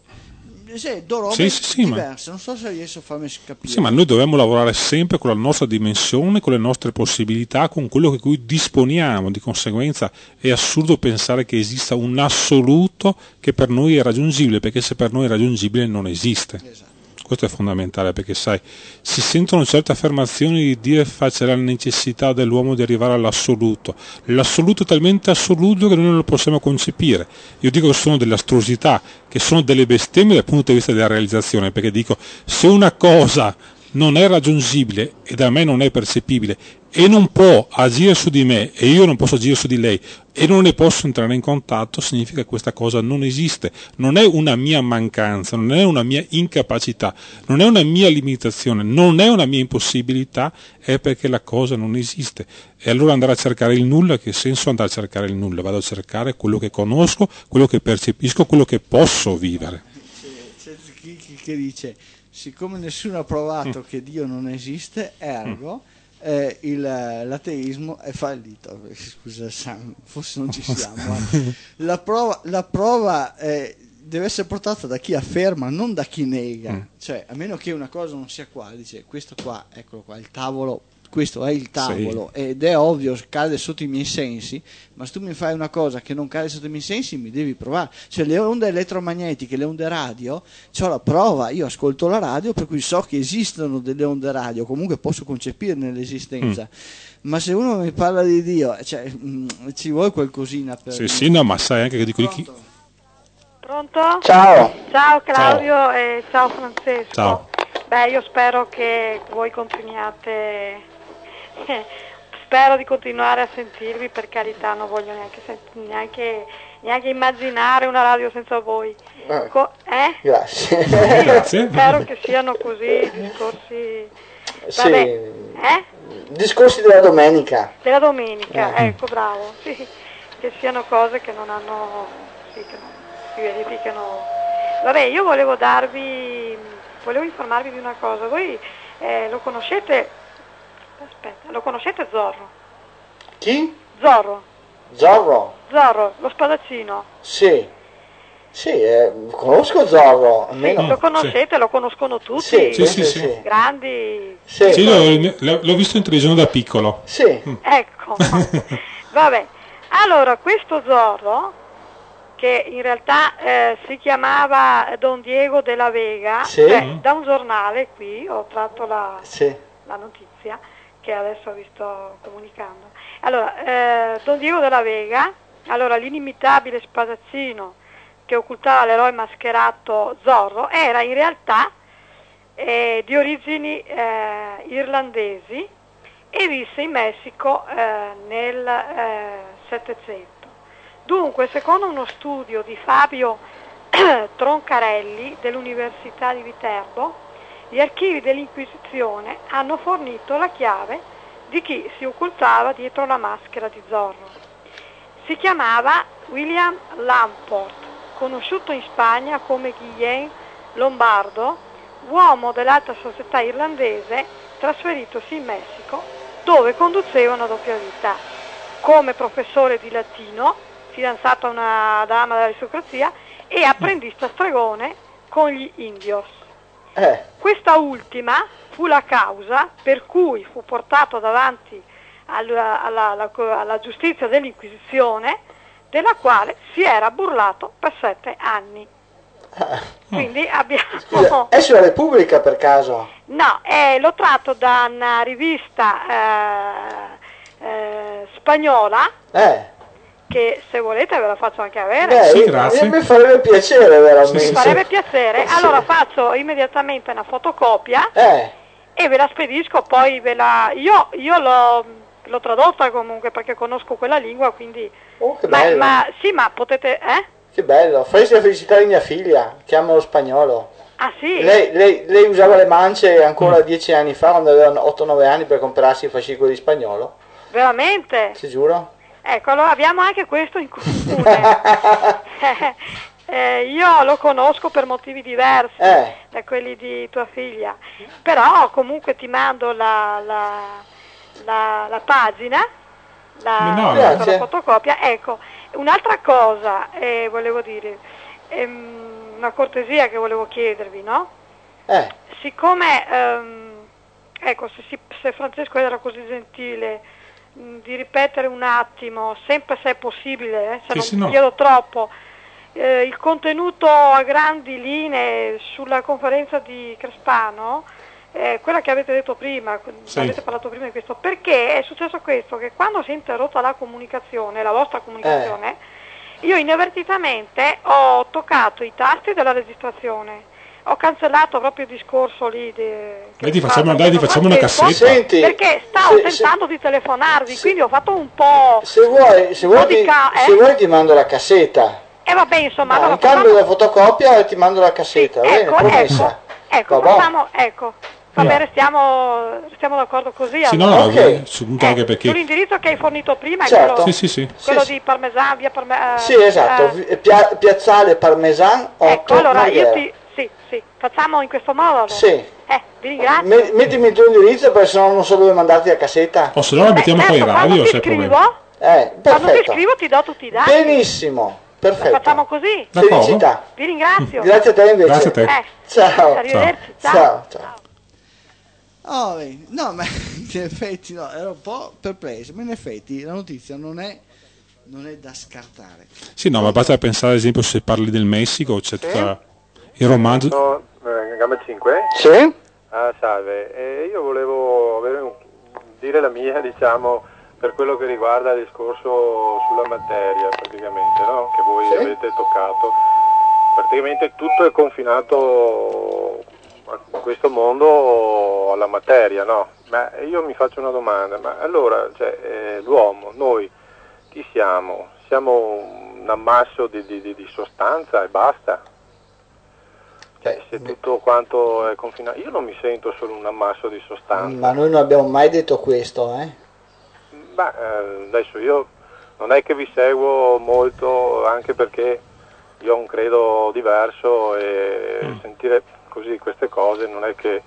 Sì, do robe sì, sì, sì, diverse, ma... non so se riesco a farmi capire. Sì, ma noi dobbiamo lavorare sempre con la nostra dimensione, con le nostre possibilità, con quello che cui disponiamo. Di conseguenza è assurdo pensare che esista un assoluto che per noi è raggiungibile, perché se per noi è raggiungibile non esiste. Esatto. Questo è fondamentale, perché sai, si sentono certe affermazioni di dire faccia la necessità dell'uomo di arrivare all'assoluto. L'assoluto è talmente assoluto che noi non lo possiamo concepire. Io dico che sono delle astrosità, che sono delle bestemmie dal punto di vista della realizzazione, perché dico, se una cosa non è raggiungibile e da me non è percepibile e non può agire su di me e io non posso agire su di lei e non ne posso entrare in contatto, significa che questa cosa non esiste, non è una mia mancanza, non è una mia incapacità, non è una mia limitazione, non è una mia impossibilità, è perché la cosa non esiste. E allora andare a cercare il nulla, che senso andare a cercare il nulla? Vado a cercare quello che conosco, quello che percepisco, quello che posso vivere. C'è, c'è chi, chi che dice, siccome nessuno ha provato mm. che Dio non esiste, ergo... Mm. Eh, il, l'ateismo è fallito. Scusa Sam, forse non ci siamo. Eh. La prova, la prova eh, deve essere portata da chi afferma, non da chi nega. Mm. Cioè, a meno che una cosa non sia qua, dice questo qua, eccolo qua, il tavolo, questo è il tavolo, sì. Ed è ovvio, cade sotto i miei sensi, ma se tu mi fai una cosa che non cade sotto i miei sensi, mi devi provare. Cioè, le onde elettromagnetiche, le onde radio, c'ho la prova, io ascolto la radio, per cui so che esistono delle onde radio, comunque posso concepirne l'esistenza. Mm. Ma se uno mi parla di Dio, cioè, mh, ci vuole qualcosina per... Sì, sì, no, ma sai anche che dico di chi... Pronto? Ciao. Ciao Claudio ciao. E ciao Francesco. Ciao. Beh, io spero che voi continuiate... spero di continuare a sentirvi, per carità, non voglio neanche, sent- neanche, neanche immaginare una radio senza voi. Eh, Co- eh? Grazie. Sì, Grazie. Spero che siano così i discorsi. Sì. Vabbè, eh? Discorsi della domenica. Della domenica, Eh. ecco, bravo. Sì, che siano cose che non hanno, sì, che non si verificano. Vabbè, io volevo darvi, volevo informarvi di una cosa. Voi eh, lo conoscete? Aspetta, lo conoscete Zorro? Chi? Zorro. Zorro? Zorro, lo spadaccino. Sì. Sì, eh, conosco Zorro. Almeno. Sì, lo conoscete, sì. Lo conoscono tutti. Sì, sì, sì, sì. sì. Grandi. Sì, sì l'ho, l'ho visto in televisione da piccolo. Sì. Mm. Ecco. Vabbè. Allora, questo Zorro, che in realtà eh, si chiamava Don Diego della Vega, sì. Cioè, da un giornale qui, ho tratto la, sì. la notizia, che adesso vi sto comunicando. Allora, eh, Don Diego della Vega, allora l'inimitabile spadaccino che occultava l'eroe mascherato Zorro, era in realtà eh, di origini eh, irlandesi e visse in Messico eh, nel eh, Settecento. Dunque, secondo uno studio di Fabio Troncarelli dell'Università di Viterbo, gli archivi dell'Inquisizione hanno fornito la chiave di chi si occultava dietro la maschera di Zorro. Si chiamava William Lamport, conosciuto in Spagna come Guillem Lombardo, uomo dell'alta società irlandese trasferitosi in Messico, dove conduceva una doppia vita, come professore di latino, fidanzato a una dama dell'aristocrazia, e apprendista stregone con gli indios. Eh. Questa ultima fu la causa per cui fu portato davanti alla, alla, alla, alla giustizia dell'Inquisizione, della quale si era burlato per sette anni. Quindi abbiamo... Scusa, è sulla Repubblica per caso? No, eh, l'ho tratto da una rivista eh, eh, spagnola, eh. che se volete ve la faccio anche avere. Beh, sì, grazie. Mi farebbe piacere veramente. Mi farebbe piacere. Allora faccio immediatamente una fotocopia eh. e ve la spedisco, poi ve la... Io, io l'ho, l'ho tradotta comunque perché conosco quella lingua, quindi... Oh, che ma, bello. ma sì, ma potete... Eh? Che bello, faresti la felicità di mia figlia, che ama lo spagnolo. Ah sì? Lei, lei, lei usava le mance ancora dieci anni fa, quando aveva otto nove anni, per comprarsi il fascicolo di spagnolo. Veramente? Ti giuro. Ecco, allora abbiamo anche questo in comune. eh, eh, io lo conosco per motivi diversi eh. da quelli di tua figlia, però comunque ti mando la, la, la, la pagina, la, no, la, la fotocopia. Ecco, un'altra cosa eh, volevo dire, ehm, una cortesia che volevo chiedervi, no? Eh. Siccome, ehm, ecco, se, si, se Francesco era così gentile di ripetere un attimo, sempre se è possibile, eh, se sì, non sì, no. chiedo troppo, eh, il contenuto a grandi linee sulla conferenza di Crespano, eh, quella che avete detto prima, sì. avete parlato prima di questo, perché è successo questo, che quando si è interrotta la comunicazione, la vostra comunicazione, eh. io inavvertitamente ho toccato i tasti della registrazione. Ho cancellato proprio il discorso lì. De, dai, ti facciamo, dai, ti facciamo una cassetta. Senti, perché stavo se, tentando se, di telefonarvi, se, quindi ho fatto un po'. Se vuoi, se vuoi, ti, ca- se eh? vuoi ti mando la cassetta. E eh, vabbè, insomma. No, allora, in cambio facciamo... della fotocopia ti mando la cassetta, sì, bene, ecco, promessa. Ecco, ecco, facciamo, ecco. Va bene, stiamo, stiamo d'accordo così. Sì, allora. no, no, okay. eh, anche perché... Sull'indirizzo che hai fornito prima, certo. è quello, sì, sì, sì. quello sì, di Parmesan, via Parmesan. Sì, esatto, eh, Pia- Piazzale Parmesan otto. Ecco, allora Marghera. io ti... Sì, sì, facciamo in questo modo. Allora. Sì. Eh, vi ringrazio. Me- mettimi il tuo indirizzo, perché sennò non so dove mandarti la cassetta. O se no la mettiamo eh, poi in certo, radio, quando se ti è scrivo, problema. Eh, quando ti perfetto. scrivo ti do tutti i dati. Benissimo. Perfetto. Facciamo così. Felicità. Vi ringrazio. Grazie a te invece. Grazie a te. Eh, Ciao. arrivederci. Ciao. Ciao. Ciao. Oh, vedi, no, ma in effetti no, ero un po' perplesso, ma in effetti la notizia non è, non è da scartare. Sì, no, ma basta pensare ad esempio se parli del Messico, c'è tutta il romanzo. Sono eh, Gamma cinque? Sì? Ah, salve. Eh, io volevo avere un- dire la mia, diciamo, per quello che riguarda il discorso sulla materia, praticamente, no? Che voi Sì. avete toccato. Praticamente tutto è confinato in questo mondo alla materia, no? Ma io mi faccio una domanda, ma allora, cioè, eh, l'uomo, noi, chi siamo? Siamo un ammasso di, di- di- di sostanza e basta? Cioè, se tutto quanto è confinato, io non mi sento solo un ammasso di sostanza. Ma noi non abbiamo mai detto questo, eh? Beh, eh, adesso io non è che vi seguo molto, anche perché io ho un credo diverso e sentire così queste cose non è che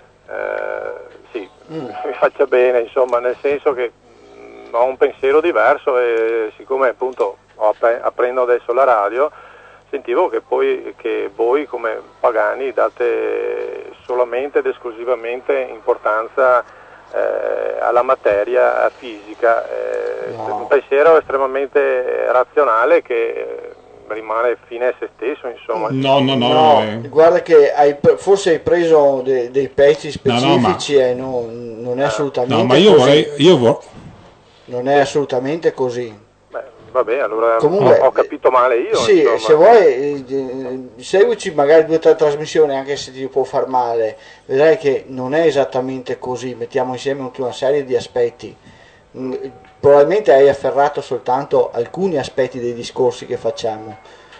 eh, sì, Mm. mi faccia bene, insomma, nel senso che mh, ho un pensiero diverso e siccome appunto ho app- apprendo adesso la radio, sentivo che poi che voi come pagani date solamente ed esclusivamente importanza eh, alla materia fisica, eh, No. un pensiero estremamente razionale che eh, rimane fine a se stesso, insomma. No, no, no, No, no, eh. guarda che hai, pre- forse hai preso de- dei pezzi No, no, ma- specifici e no, non è assolutamente No, ma io così. vorrei, io vo- Non è assolutamente così. Beh, vabbè, allora Comunque, ho, ho capito male io. Sì, insomma. se vuoi eh, eh, seguici magari due o tre trasmissioni anche se ti può far male, vedrai che non è esattamente così, mettiamo insieme tutta una serie di aspetti. Mm, probabilmente hai afferrato soltanto alcuni aspetti dei discorsi che facciamo,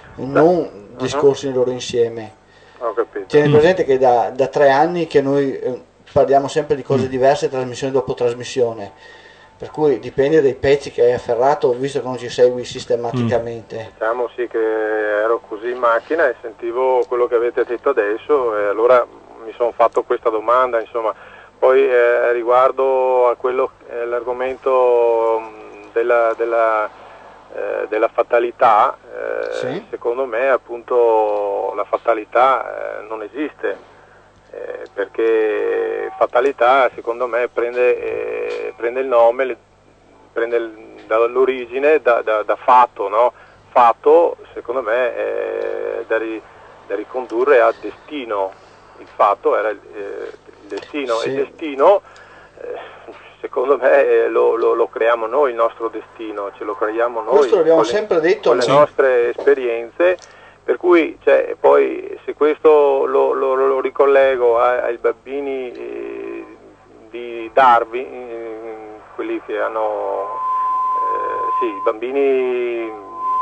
non discorsi nel loro insieme. Ho capito. Tieni presente che da, da tre anni che noi eh, parliamo sempre di cose diverse trasmissione dopo trasmissione, per cui dipende dai pezzi che hai afferrato, visto che non ci segui sistematicamente. Diciamo sì che ero così in macchina e sentivo quello che avete detto adesso e allora mi sono fatto questa domanda, insomma. Poi eh, riguardo a quello eh, l'argomento mh, della, della, eh, della fatalità, eh, Sì. secondo me appunto la fatalità eh, non esiste, eh, perché fatalità secondo me prende, eh, prende il nome, le- prende il- dall'origine da, da, da fatto, no? Fatto secondo me è da, ri- da ricondurre a destino, il fatto era il, eh, il destino Sì. e il destino eh, secondo me eh, lo, lo- lo creiamo noi il nostro destino, ce lo creiamo noi Questo l'abbiamo con le- sempre detto, con le sì. nostre esperienze, per cui cioè, poi se questo lo, lo- lo ricollego a- ai bambini eh, di Darwin, eh, quelli che hanno eh, sì, i bambini.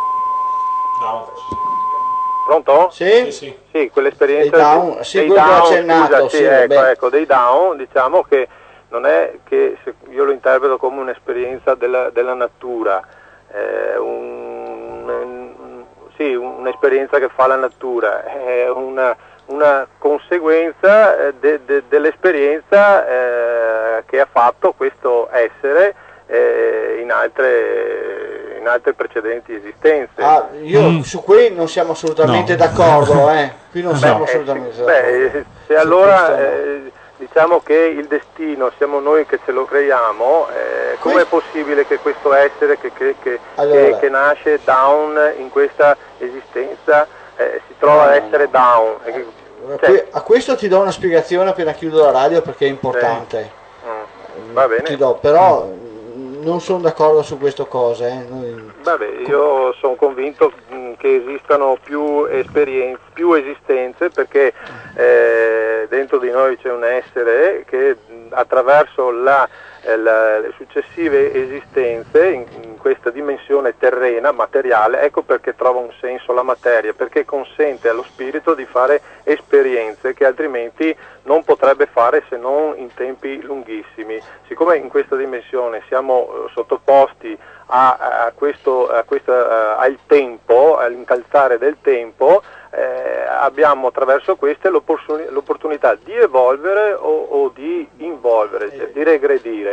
Pronto? Sì? sì. Sì, quell'esperienza Dei Down, sì, dei quello che ho Down, accennato, scusa, sì, sì, ecco, vabbè. ecco, dei Down, diciamo che non è che se- io lo interpreto come un'esperienza della, della natura, eh, un- un- sì, un'esperienza che fa la natura, è una, una conseguenza eh, de- de- dell'esperienza eh, che ha fatto questo essere eh, in altre, in altre precedenti esistenze. Ah, io Mm. su qui non siamo assolutamente No. d'accordo, eh. Qui non Beh, siamo eh, assolutamente sì, d'accordo. beh, eh, se Su allora questo no. eh, diciamo che il destino siamo noi che ce lo creiamo, eh, com'è Questo- possibile che questo essere che, che- che- Allora. che- che nasce down in questa esistenza eh, si trova No, a no, essere no. down? E che- A cioè, que- a questo ti do una spiegazione appena chiudo la radio perché è importante. mm, va bene. Ti do, però mm, non sono d'accordo su queste cose. Eh. Noi- Vabbè, io sono convinto mh, che esistano più esperienze, più esistenze, perché eh, dentro di noi c'è un essere che mh, attraverso la, eh, la- le successive esistenze in, in questa dimensione terrena, materiale, ecco perché trova un senso la materia, perché consente allo spirito di fare esperienze che altrimenti non potrebbe fare se non in tempi lunghissimi. Siccome in questa dimensione siamo eh, sottoposti a, a questo, a questa, uh, al tempo, all'incalzare del tempo, eh, abbiamo attraverso queste l'opportuni- l'opportunità di evolvere o, o di involvere, cioè di regredire.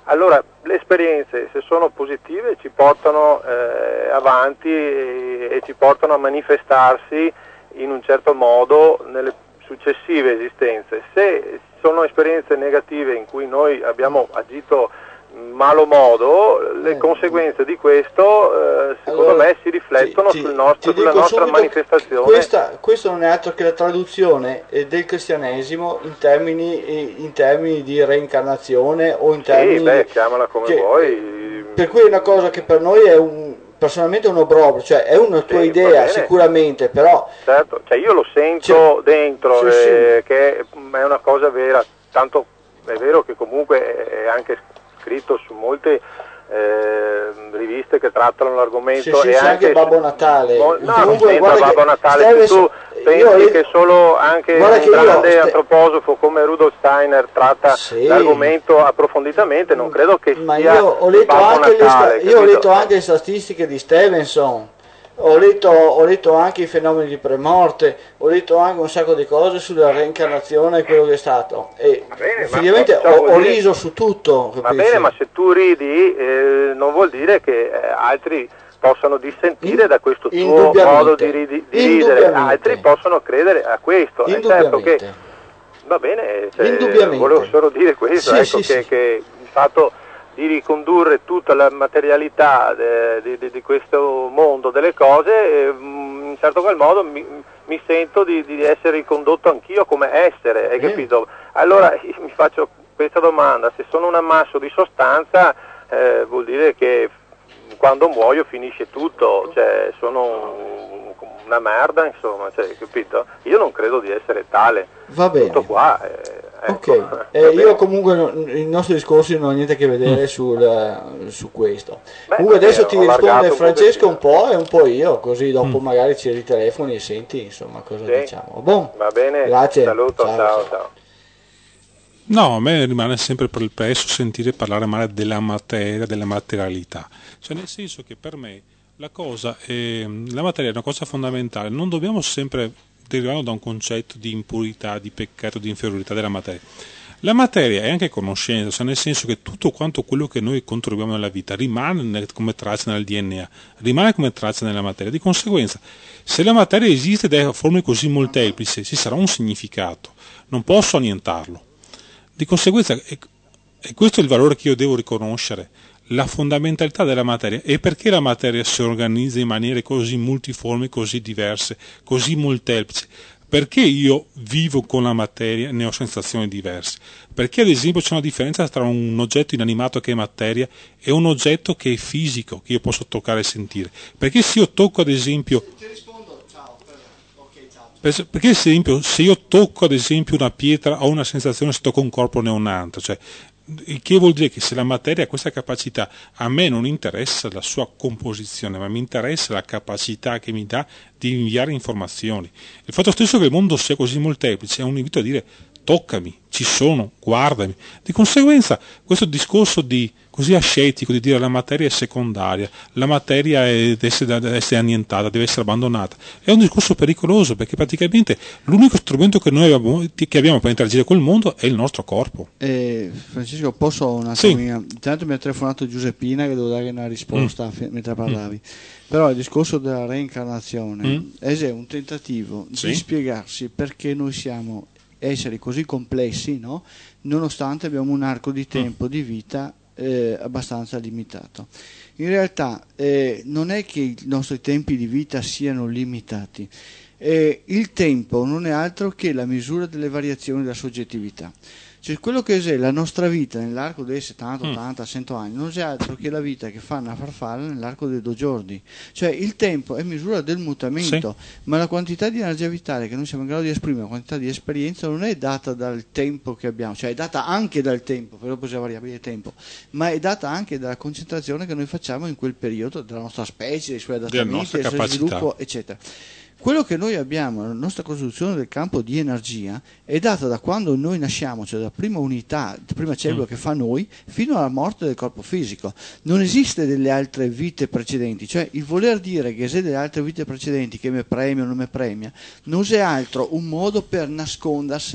Allora, le esperienze, se sono positive, ci portano eh, avanti e, e ci portano a manifestarsi in un certo modo nelle successive esistenze. Se sono esperienze negative in cui noi abbiamo agito in malo modo, le eh. conseguenze di questo eh, secondo allora, me si riflettono ti, sul nostro, ti sulla nostra subito, manifestazione. Questa, questo non è altro che la traduzione eh, del cristianesimo in termini, eh, in termini di reincarnazione o in termini... Sì, beh, chiamala come che, vuoi. Per cui è una cosa che per noi è un, personalmente un obbrobrio, cioè è una tua sì, idea sicuramente, però... Certo, cioè io lo sento cioè, dentro, sì, eh, sì. che è una cosa vera, tanto è vero che comunque è anche scritto su molte eh, riviste che trattano l'argomento. Sì, sì, e c'è anche Babbo Natale. Mo- no, Comunque, non c'entra Babbo Natale, se tu pensi io, che solo anche un grande io, antroposofo come Rudolf Steiner tratta sì. l'argomento approfonditamente, non credo che Ma sia io ho letto Babbo anche Natale. Le sta- io ho letto anche le statistiche di Stevenson. Ho letto, ho letto anche i fenomeni di premorte, ho letto anche un sacco di cose sulla reincarnazione e quello che è stato. E bene, effettivamente ho, ho riso su tutto. Va bene, ma se tu ridi eh, non vuol dire che eh, altri possano dissentire In, da questo tuo modo di, di, di ridere, altri possono credere a questo. È certo che va bene, cioè, volevo solo dire questo, sì, ecco sì, che, sì. che il fatto di ricondurre tutta la materialità de, de, de, di questo mondo delle cose, eh, in un certo qual modo mi, mi sento di, di essere ricondotto anch'io come essere, hai capito? Allora mi faccio questa domanda: se sono un ammasso di sostanza, eh, vuol dire che quando muoio finisce tutto, cioè sono una merda, insomma, cioè, capito? Io non credo di essere tale. Va bene. Tutto qua. Eh, ecco. Ok, eh, io comunque i nostri discorsi non hanno niente a che vedere mm. sul, su questo. Beh, comunque adesso ti risponde Francesco un po' e un po' io, così dopo mm. magari ci ritelefoni e senti insomma cosa sì. diciamo. Bon. Va bene, grazie. Saluto, ciao, ciao. ciao. ciao. No, a me rimane sempre perplesso sentire parlare male della materia, della materialità. Cioè nel senso che per me la cosa è, la materia è una cosa fondamentale, non dobbiamo sempre derivare da un concetto di impurità, di peccato, di inferiorità della materia. La materia è anche conoscenza, nel senso che tutto quanto quello che noi contribuiamo nella vita rimane nel, come traccia nel D N A, rimane come traccia nella materia. Di conseguenza, se la materia esiste ed è a forme così molteplici, ci sarà un significato, non posso annientarlo. Di conseguenza, è, è questo il valore che io devo riconoscere, la fondamentalità della materia, e perché la materia si organizza in maniere così multiformi, così diverse, così molteplici. Perché io vivo con la materia e ne ho sensazioni diverse? Perché ad esempio c'è una differenza tra un oggetto inanimato che è materia e un oggetto che è fisico, che io posso toccare e sentire? Perché se io tocco ad esempio... Perché ad esempio, se io tocco ad esempio una pietra ho una sensazione, se tocco un corpo ne ho un'altra, cioè, il che vuol dire che se la materia ha questa capacità, a me non interessa la sua composizione, ma mi interessa la capacità che mi dà di inviare informazioni. Il fatto stesso che il mondo sia così molteplice è un invito a dire toccami, ci sono, guardami. Di conseguenza questo discorso di così ascetico di dire la materia è secondaria, la materia è, deve, essere, deve essere annientata, deve essere abbandonata, è un discorso pericoloso, perché praticamente l'unico strumento che noi abbiamo, che abbiamo per interagire col mondo è il nostro corpo. Eh, Francesco, posso un attimo? Sì. Intanto mi ha telefonato Giuseppina che devo dare una risposta mm. mentre parlavi. Mm. Però il discorso della reincarnazione mm. è un tentativo sì. di spiegarsi perché noi siamo esseri così complessi, no? Nonostante abbiamo un arco di tempo mm. di vita eh, abbastanza limitato. In realtà eh, non è che i nostri tempi di vita siano limitati, eh, il tempo non è altro che la misura delle variazioni della soggettività. Cioè quello che è la nostra vita nell'arco dei settanta, ottanta, cento anni non è altro che la vita che fa una farfalla nell'arco dei due giorni. Cioè il tempo è misura del mutamento, sì. ma la quantità di energia vitale che noi siamo in grado di esprimere, la quantità di esperienza non è data dal tempo che abbiamo, cioè è data anche dal tempo, perché dopo c'è variabile tempo, ma è data anche dalla concentrazione che noi facciamo in quel periodo della nostra specie, dei suoi adattamenti, del suo sviluppo, eccetera. Quello che noi abbiamo, la nostra costruzione del campo di energia, è data da quando noi nasciamo, cioè dalla prima unità, la prima cellula mm. che fa noi, fino alla morte del corpo fisico. Non esiste delle altre vite precedenti, cioè il voler dire che esiste delle altre vite precedenti che mi premia o non mi premia, non è altro un modo per nascondersi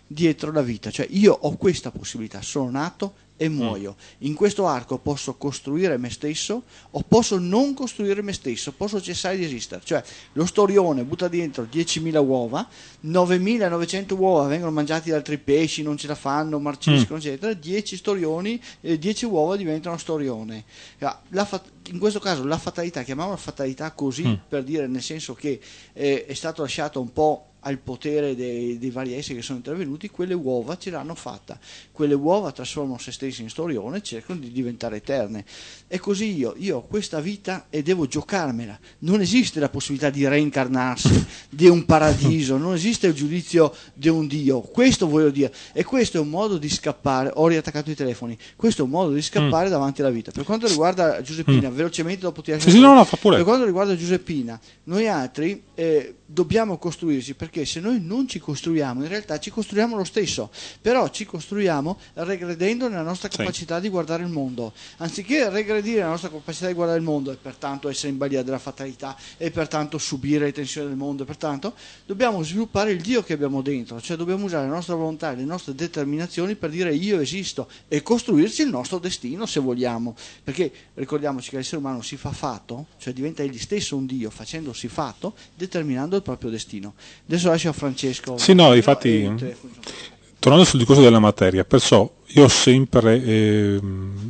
dietro la vita, cioè io ho questa possibilità, sono nato e muoio. In questo arco posso costruire me stesso o posso non costruire me stesso, posso cessare di esistere. Cioè lo storione butta dentro diecimila uova, novemilanovecento uova vengono mangiati da altri pesci, non ce la fanno, marciscono, mm. eccetera, dieci storioni, eh, dieci uova diventano storione. La fat- in questo caso la fatalità, chiamiamola fatalità così, mm. per dire, nel senso che eh, è stato lasciato un po' al potere dei, dei vari esseri che sono intervenuti, quelle uova ce l'hanno fatta, quelle uova trasformano se stessi in storione e cercano di diventare eterne. E così io, io ho questa vita e devo giocarmela. Non esiste la possibilità di reincarnarsi, di un paradiso, non esiste il giudizio di un Dio, questo voglio dire, e questo è un modo di scappare. Ho riattaccato i telefoni, questo è un modo di scappare mm. davanti alla vita. Per quanto riguarda Giuseppina, mm. velocemente dopo ti lascio. Sì, sì, no, no, fa pure. Per quanto riguarda Giuseppina, noi altri eh, dobbiamo costruirci, perché se noi non ci costruiamo, in realtà ci costruiamo lo stesso, però ci costruiamo regredendo nella nostra capacità sì. di guardare il mondo, anziché regredire la nostra capacità di guardare il mondo e pertanto essere in balia della fatalità e pertanto subire le tensioni del mondo, e pertanto dobbiamo sviluppare il Dio che abbiamo dentro, cioè dobbiamo usare la nostra volontà e le nostre determinazioni per dire io esisto e costruirci il nostro destino, se vogliamo, perché ricordiamoci che l'essere umano si fa fatto, cioè diventa egli stesso un Dio facendosi fatto, determinando il proprio destino. Adesso lascio a Francesco. Sì, no, infatti, tornando sul discorso della materia, perciò io ho sempre eh,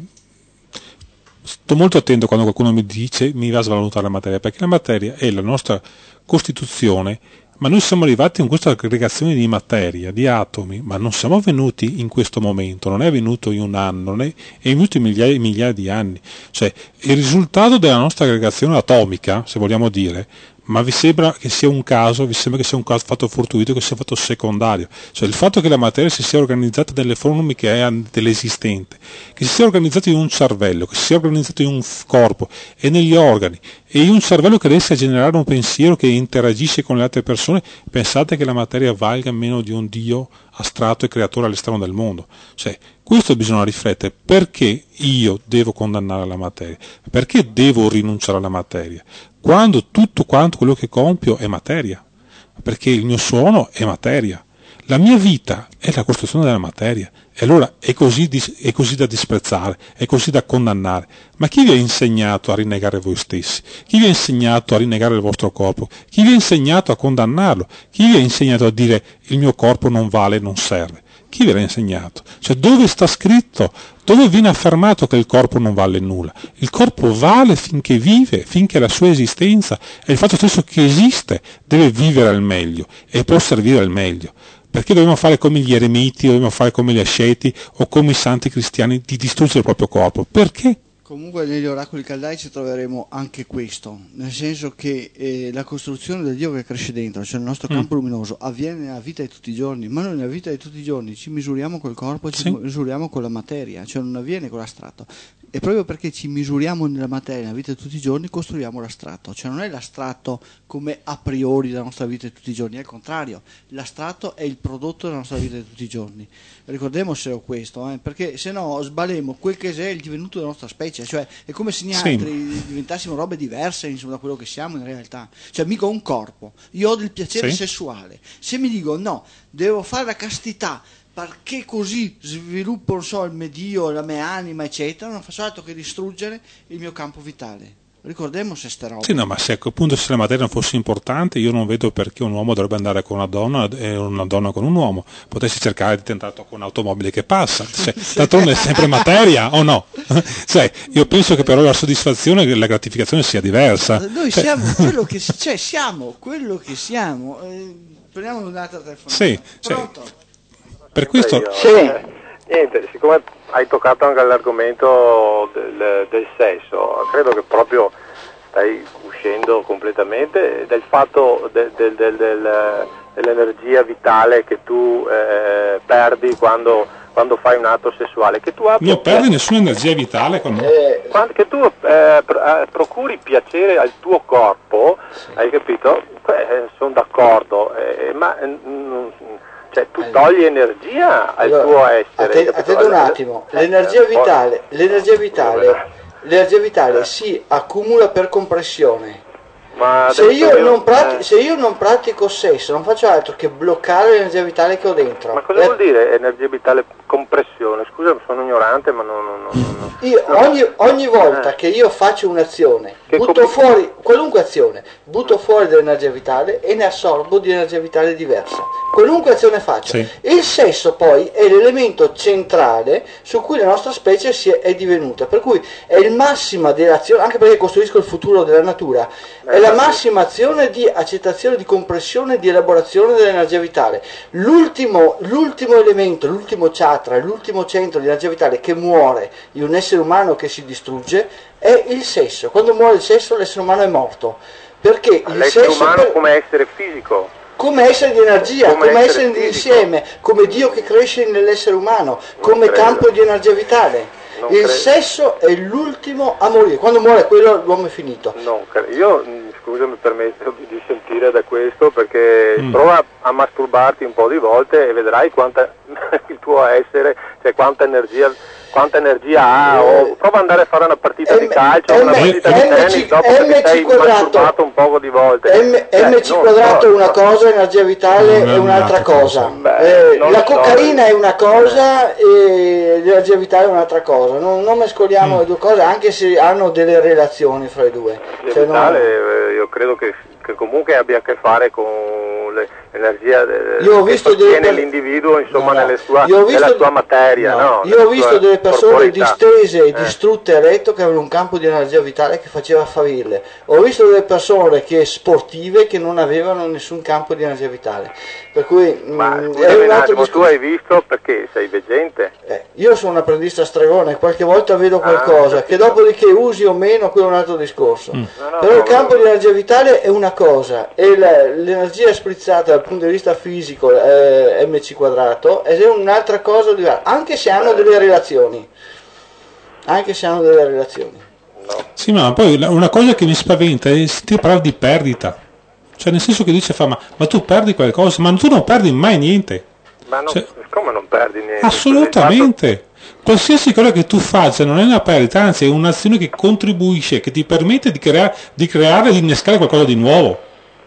sto molto attento quando qualcuno mi dice mi va a svalutare la materia, perché la materia è la nostra costituzione, ma noi siamo arrivati in questa aggregazione di materia, di atomi, ma non siamo venuti in questo momento, non è avvenuto in un anno, non è, è venuto in migliaia e migliaia di anni. Cioè, il risultato della nostra aggregazione atomica, se vogliamo dire, ma vi sembra che sia un caso, vi sembra che sia un caso fatto fortuito, che sia fatto secondario. Cioè il fatto che la materia si sia organizzata nelle forme che è dell'esistente, che si sia organizzata in un cervello, che si sia organizzata in un corpo e negli organi, e in un cervello che riesce a generare un pensiero che interagisce con le altre persone, pensate che la materia valga meno di un Dio astratto e creatore all'esterno del mondo. Cioè, questo bisogna riflettere. Perché io devo condannare la materia? Perché devo rinunciare alla materia? Quando tutto quanto quello che compio è materia, perché il mio suono è materia, la mia vita è la costruzione della materia, e allora è così, è così da disprezzare, è così da condannare. Ma chi vi ha insegnato a rinnegare voi stessi? Chi vi ha insegnato a rinnegare il vostro corpo? Chi vi ha insegnato a condannarlo? Chi vi ha insegnato a dire il mio corpo non vale, non serve? Chi ve l'ha insegnato? Cioè, dove sta scritto? Dove viene affermato che il corpo non vale nulla? Il corpo vale finché vive, finché la sua esistenza, e il fatto stesso che esiste deve vivere al meglio e può servire al meglio. Perché dobbiamo fare come gli eremiti, dobbiamo fare come gli asceti o come i santi cristiani di distruggere il proprio corpo? Perché? Comunque negli oracoli caldaici troveremo anche questo, nel senso che eh, la costruzione del Dio che cresce dentro, cioè il nostro campo mm. luminoso, avviene nella vita di tutti i giorni, ma noi nella vita di tutti i giorni ci misuriamo col corpo, ci sì. misuriamo con la materia, cioè non avviene con l'astratto. E proprio perché ci misuriamo nella materia, nella vita di tutti i giorni, costruiamo l'astratto. Cioè non è l'astratto come a priori della nostra vita di tutti i giorni, è il contrario. L'astratto è il prodotto della nostra vita di tutti i giorni. Ricordiamocelo questo, eh, perché se no sbalemo quel che è il divenuto della nostra specie. Cioè è come se noi altri sì. diventassimo robe diverse, insomma, da quello che siamo in realtà. Cioè mica un corpo. Io ho del piacere sì. sessuale. Se mi dico no, devo fare la castità, perché così sviluppo, non so, il mio Dio, la mia anima, eccetera, non faccio altro che distruggere il mio campo vitale. Ricordiamoci queste robe. Sì, no, ma se appunto se la materia non fosse importante, io non vedo perché un uomo dovrebbe andare con una donna e una donna con un uomo. Potessi cercare di tentare con un'automobile che passa. Cioè, d'altronde è sempre materia, o no? Cioè, io penso che però la soddisfazione e la gratificazione sia diversa. Noi siamo quello che cioè siamo quello che siamo. Eh, prendiamo un'altra telefonata. Sì, Pronto? Cioè, per questo io, sì. eh, niente, siccome hai toccato anche l'argomento del, del sesso, credo che proprio stai uscendo completamente del fatto del, del, del, del, dell'energia vitale che tu eh, perdi quando, quando fai un atto sessuale. Che tu abbia, non perdi nessuna energia vitale con me. Eh, che tu eh, procuri piacere al tuo corpo, hai capito? Eh, sono d'accordo, eh, ma mm, cioè tu togli energia al allora, tuo essere. Attendo un attimo, l'energia vitale, l'energia vitale, l'energia vitale si accumula per compressione. Ma se, io io, non pratico, eh. se io non pratico sesso, non faccio altro che bloccare l'energia vitale che ho dentro. Ma cosa Eh, vuol dire energia vitale compressione? Scusa, sono ignorante, ma non... non, non, non. Io ogni, ogni volta che io faccio un'azione, Che butto com- fuori qualunque azione, butto fuori dell'energia vitale e ne assorbo di energia vitale diversa. Qualunque azione faccio. Sì. Il sesso poi è l'elemento centrale su cui la nostra specie si è, è divenuta, per cui è il massima dell'azione, anche perché costruisco il futuro della natura, è la massima azione di accettazione, di compressione, di elaborazione dell'energia vitale. L'ultimo, l'ultimo elemento, l'ultimo chakra, l'ultimo centro di energia vitale che muore in un essere umano che si distrugge è il sesso. Quando muore il sesso l'essere umano è morto, perché il L'essere sesso umano per- come essere fisico. come essere di energia, Come come, essere essere di fisico. insieme, come Dio che cresce nell'essere umano, come credo. campo di energia vitale. Non Il credo. sesso è l'ultimo a morire, quando muore quello l'uomo è finito. Non cre- io, mh, scusa, mi permetto di dissentire da questo perché Mm. prova a masturbarti un po' di volte e vedrai quanta il tuo essere, cioè quanta energia, quanta energia ha, o prova ad andare a fare una partita di M- calcio, una M- partita di M- tennis dopo che ti M C sei quadrato. masturbato un po' di volte. M- Cioè, MC non quadrato so, è una no. cosa, energia vitale Non è è un'altra un'altra cosa. cosa. Beh, Eh, non la lo so. cocaina è una cosa e l'energia vitale è un'altra cosa. Non, non mescoliamo Mm. le due cose, anche se hanno delle relazioni fra i due. L'energia Cioè, non- vitale, eh, io credo che, che comunque abbia a che fare con le- l'energia eh, Io ho che visto delle sostiene per- l'individuo, insomma, No, no. nelle sua, Io ho visto- nella sua materia. no, No, Io nella ho visto sua delle persone corporeità. distese e Eh. distrutte a letto che avevano un campo di energia vitale che faceva favirle. Ho visto delle persone che sportive che non avevano nessun campo di energia vitale. Per cui Ma mm, scusami è un un altro attimo, tu discorso. hai visto perché sei veggente? Eh, io sono un apprendista stregone, qualche volta vedo Ah, qualcosa, ho che capito. dopodiché usi o meno, quello è un altro discorso. Mm. No, no, Però il no, campo no. di energia vitale è una cosa, e la- l'energia sprizzata dal punto di vista fisico, eh, M C quadrato, ed è un'altra cosa diversa, anche se hanno delle relazioni. Anche se hanno delle relazioni. Sì, ma poi la- una cosa che mi spaventa è sentire parlare di perdita. Cioè, nel senso che dice fa, ma, ma tu perdi qualcosa, ma tu non perdi mai niente. Ma non, Cioè- come non perdi niente? Assolutamente. Qualsiasi cosa che tu faccia non è una perdita, anzi è un'azione che contribuisce, che ti permette di, crea- di creare e di innescare qualcosa di nuovo.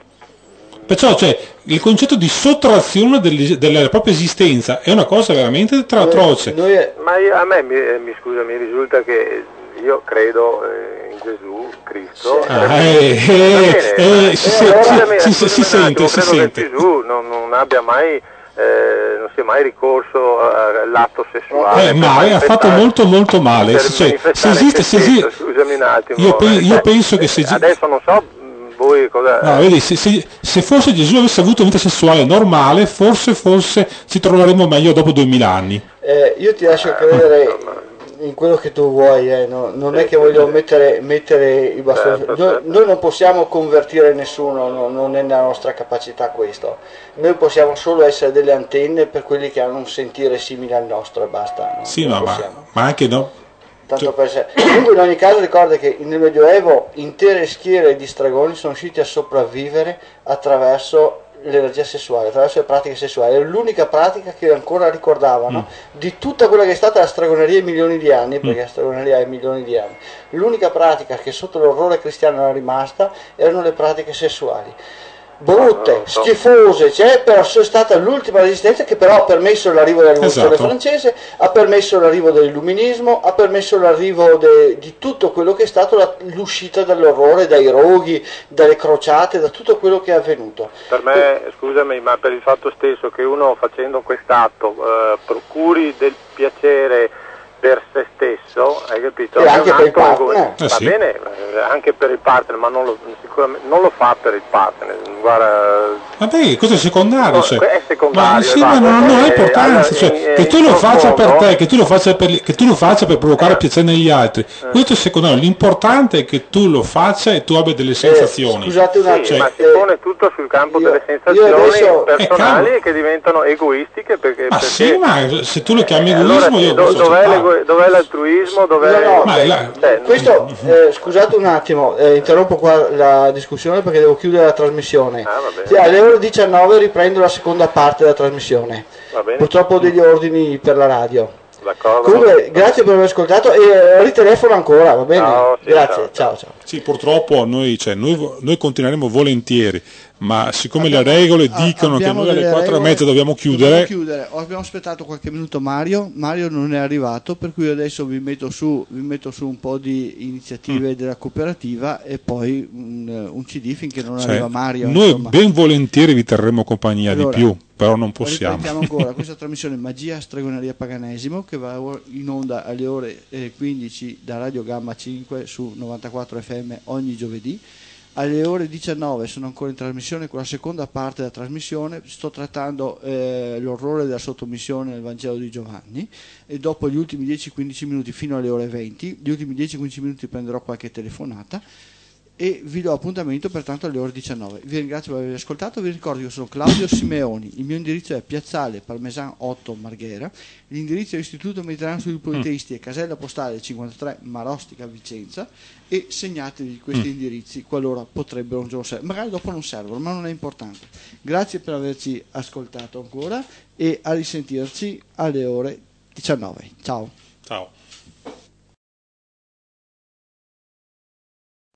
Perciò cioè, il concetto di sottrazione delle- della propria esistenza è una cosa veramente tra- atroce. Noi, Ma io- a me mi, eh, mi scusa, mi risulta che io credo eh, in Gesù Cristo. Ah, Va eh, bene, eh, ma- eh, si eh, sente, scusami, si- si- scusami si un sente, attimo, si credo sente. che Gesù non, non abbia mai eh, non sia mai ricorso all'atto sessuale. Eh, per ma ha fatto manifestare- molto molto male. per Cioè, se manifestare esiste, se se esiste, stesso, scusami un attimo. io, pe- io eh, penso che se, adesso non so mh, voi cosa. no, vedi, se, se- se forse Gesù avesse avuto una vita sessuale normale, forse, forse ci troveremmo meglio dopo duemila anni. eh, io ti lascio credere in quello che tu vuoi, eh, no- non è che voglio mettere, mettere i bastoni. Certo, Noi, certo. noi non possiamo convertire nessuno, no- non è nella nostra capacità questo. Noi possiamo solo essere delle antenne per quelli che hanno un sentire simile al nostro e basta. no? Sì, Non ma, ma, possiamo. ma anche no. Tanto per sé. Comunque in ogni caso ricorda che nel Medioevo intere schiere di stregoni sono riusciti a sopravvivere attraverso l'energia sessuale, attraverso le pratiche sessuali. È l'unica pratica che ancora ricordavano di tutta quella che è stata la stregoneria in milioni di anni, perché la stregoneria è milioni di anni. L'unica pratica che sotto l'orrore cristiano era rimasta erano le pratiche sessuali. Brutte, schifose, cioè, però è stata l'ultima resistenza che però ha permesso l'arrivo della rivoluzione Esatto. francese, ha permesso l'arrivo dell'illuminismo, ha permesso l'arrivo de- di tutto quello che è stato la- l'uscita dall'orrore, dai roghi, dalle crociate, da tutto quello che è avvenuto. Per me, scusami, ma per il fatto stesso che uno facendo quest'atto eh, procuri del piacere per se stesso, hai capito? E È anche un per il atto partner. egoista. Eh Va sì. bene, eh, anche per il partner, ma non lo, sicuramente non lo fa per il partner. Guarda, Vabbè, questo è secondario. No, Cioè. è secondario, Ma, sì, e ma basta. non, non ha Eh, importanza. Cioè, allora, in- che tu in lo faccia per profondo- te, che tu lo faccia per, che tu lo faccia per provocare piacere negli altri. Questo è secondario. L'importante è che tu lo faccia e tu abbia delle sensazioni. Eh, scusate un sì, attimo, ma si eh, pone tutto sul campo io- delle io sensazioni adesso- personali Eh, e che diventano egoistiche perché, Ma perché sì, ma se tu lo chiami eh, allora, egoismo, io do- posso dov'è, accettare. l'ego- dov'è l'altruismo? Dov'è No, no, Ma cioè, la- cioè, Questo, eh, scusate un attimo, eh, interrompo qua la discussione perché devo chiudere la trasmissione. Ah, va bene. Sì, alle ore diciannove riprendo la seconda parte della trasmissione. Va bene. Purtroppo ho degli ordini per la radio. D'accordo. Comunque, grazie per aver ascoltato e ritelefono ancora, va bene? Ciao, sì, Grazie, ciao, ciao ciao. Sì, purtroppo noi, cioè, noi, noi continueremo volentieri, ma siccome Abbiamo- le regole a- dicono che abbiamo noi alle delle quattro e regole, mezza dobbiamo chiudere, dobbiamo chiudere. Oh, abbiamo aspettato qualche minuto Mario, Mario non è arrivato, per cui adesso vi metto su, vi metto su un po' di iniziative Mm. della cooperativa e poi un, un C D finché non cioè, arriva Mario. noi insomma. ben volentieri vi terremo compagnia Allora, di più, però non possiamo. Ripetiamo ancora questa trasmissione Magia Stregoneria Paganesimo che va in onda alle ore eh, quindici da Radio Gamma cinque su novantaquattro F M ogni giovedì. Alle ore diciannove sono ancora in trasmissione con la seconda parte della trasmissione, sto trattando eh, l'orrore della sottomissione nel Vangelo di Giovanni e dopo gli ultimi dieci quindici minuti fino alle ore venti, gli ultimi dieci quindici minuti prenderò qualche telefonata e vi do appuntamento pertanto alle ore diciannove. Vi ringrazio per aver ascoltato, vi ricordo che io sono Claudio Simeoni, il mio indirizzo è Piazzale Parmesan otto Marghera, l'indirizzo è Istituto Mediterraneo Studi Politeisti e casella postale cinquantatré Marostica Vicenza e segnatevi questi Mm. indirizzi qualora potrebbero un giorno servere, magari dopo non servono ma non è importante. Grazie per averci ascoltato ancora e a risentirci alle ore diciannove. Ciao. Ciao.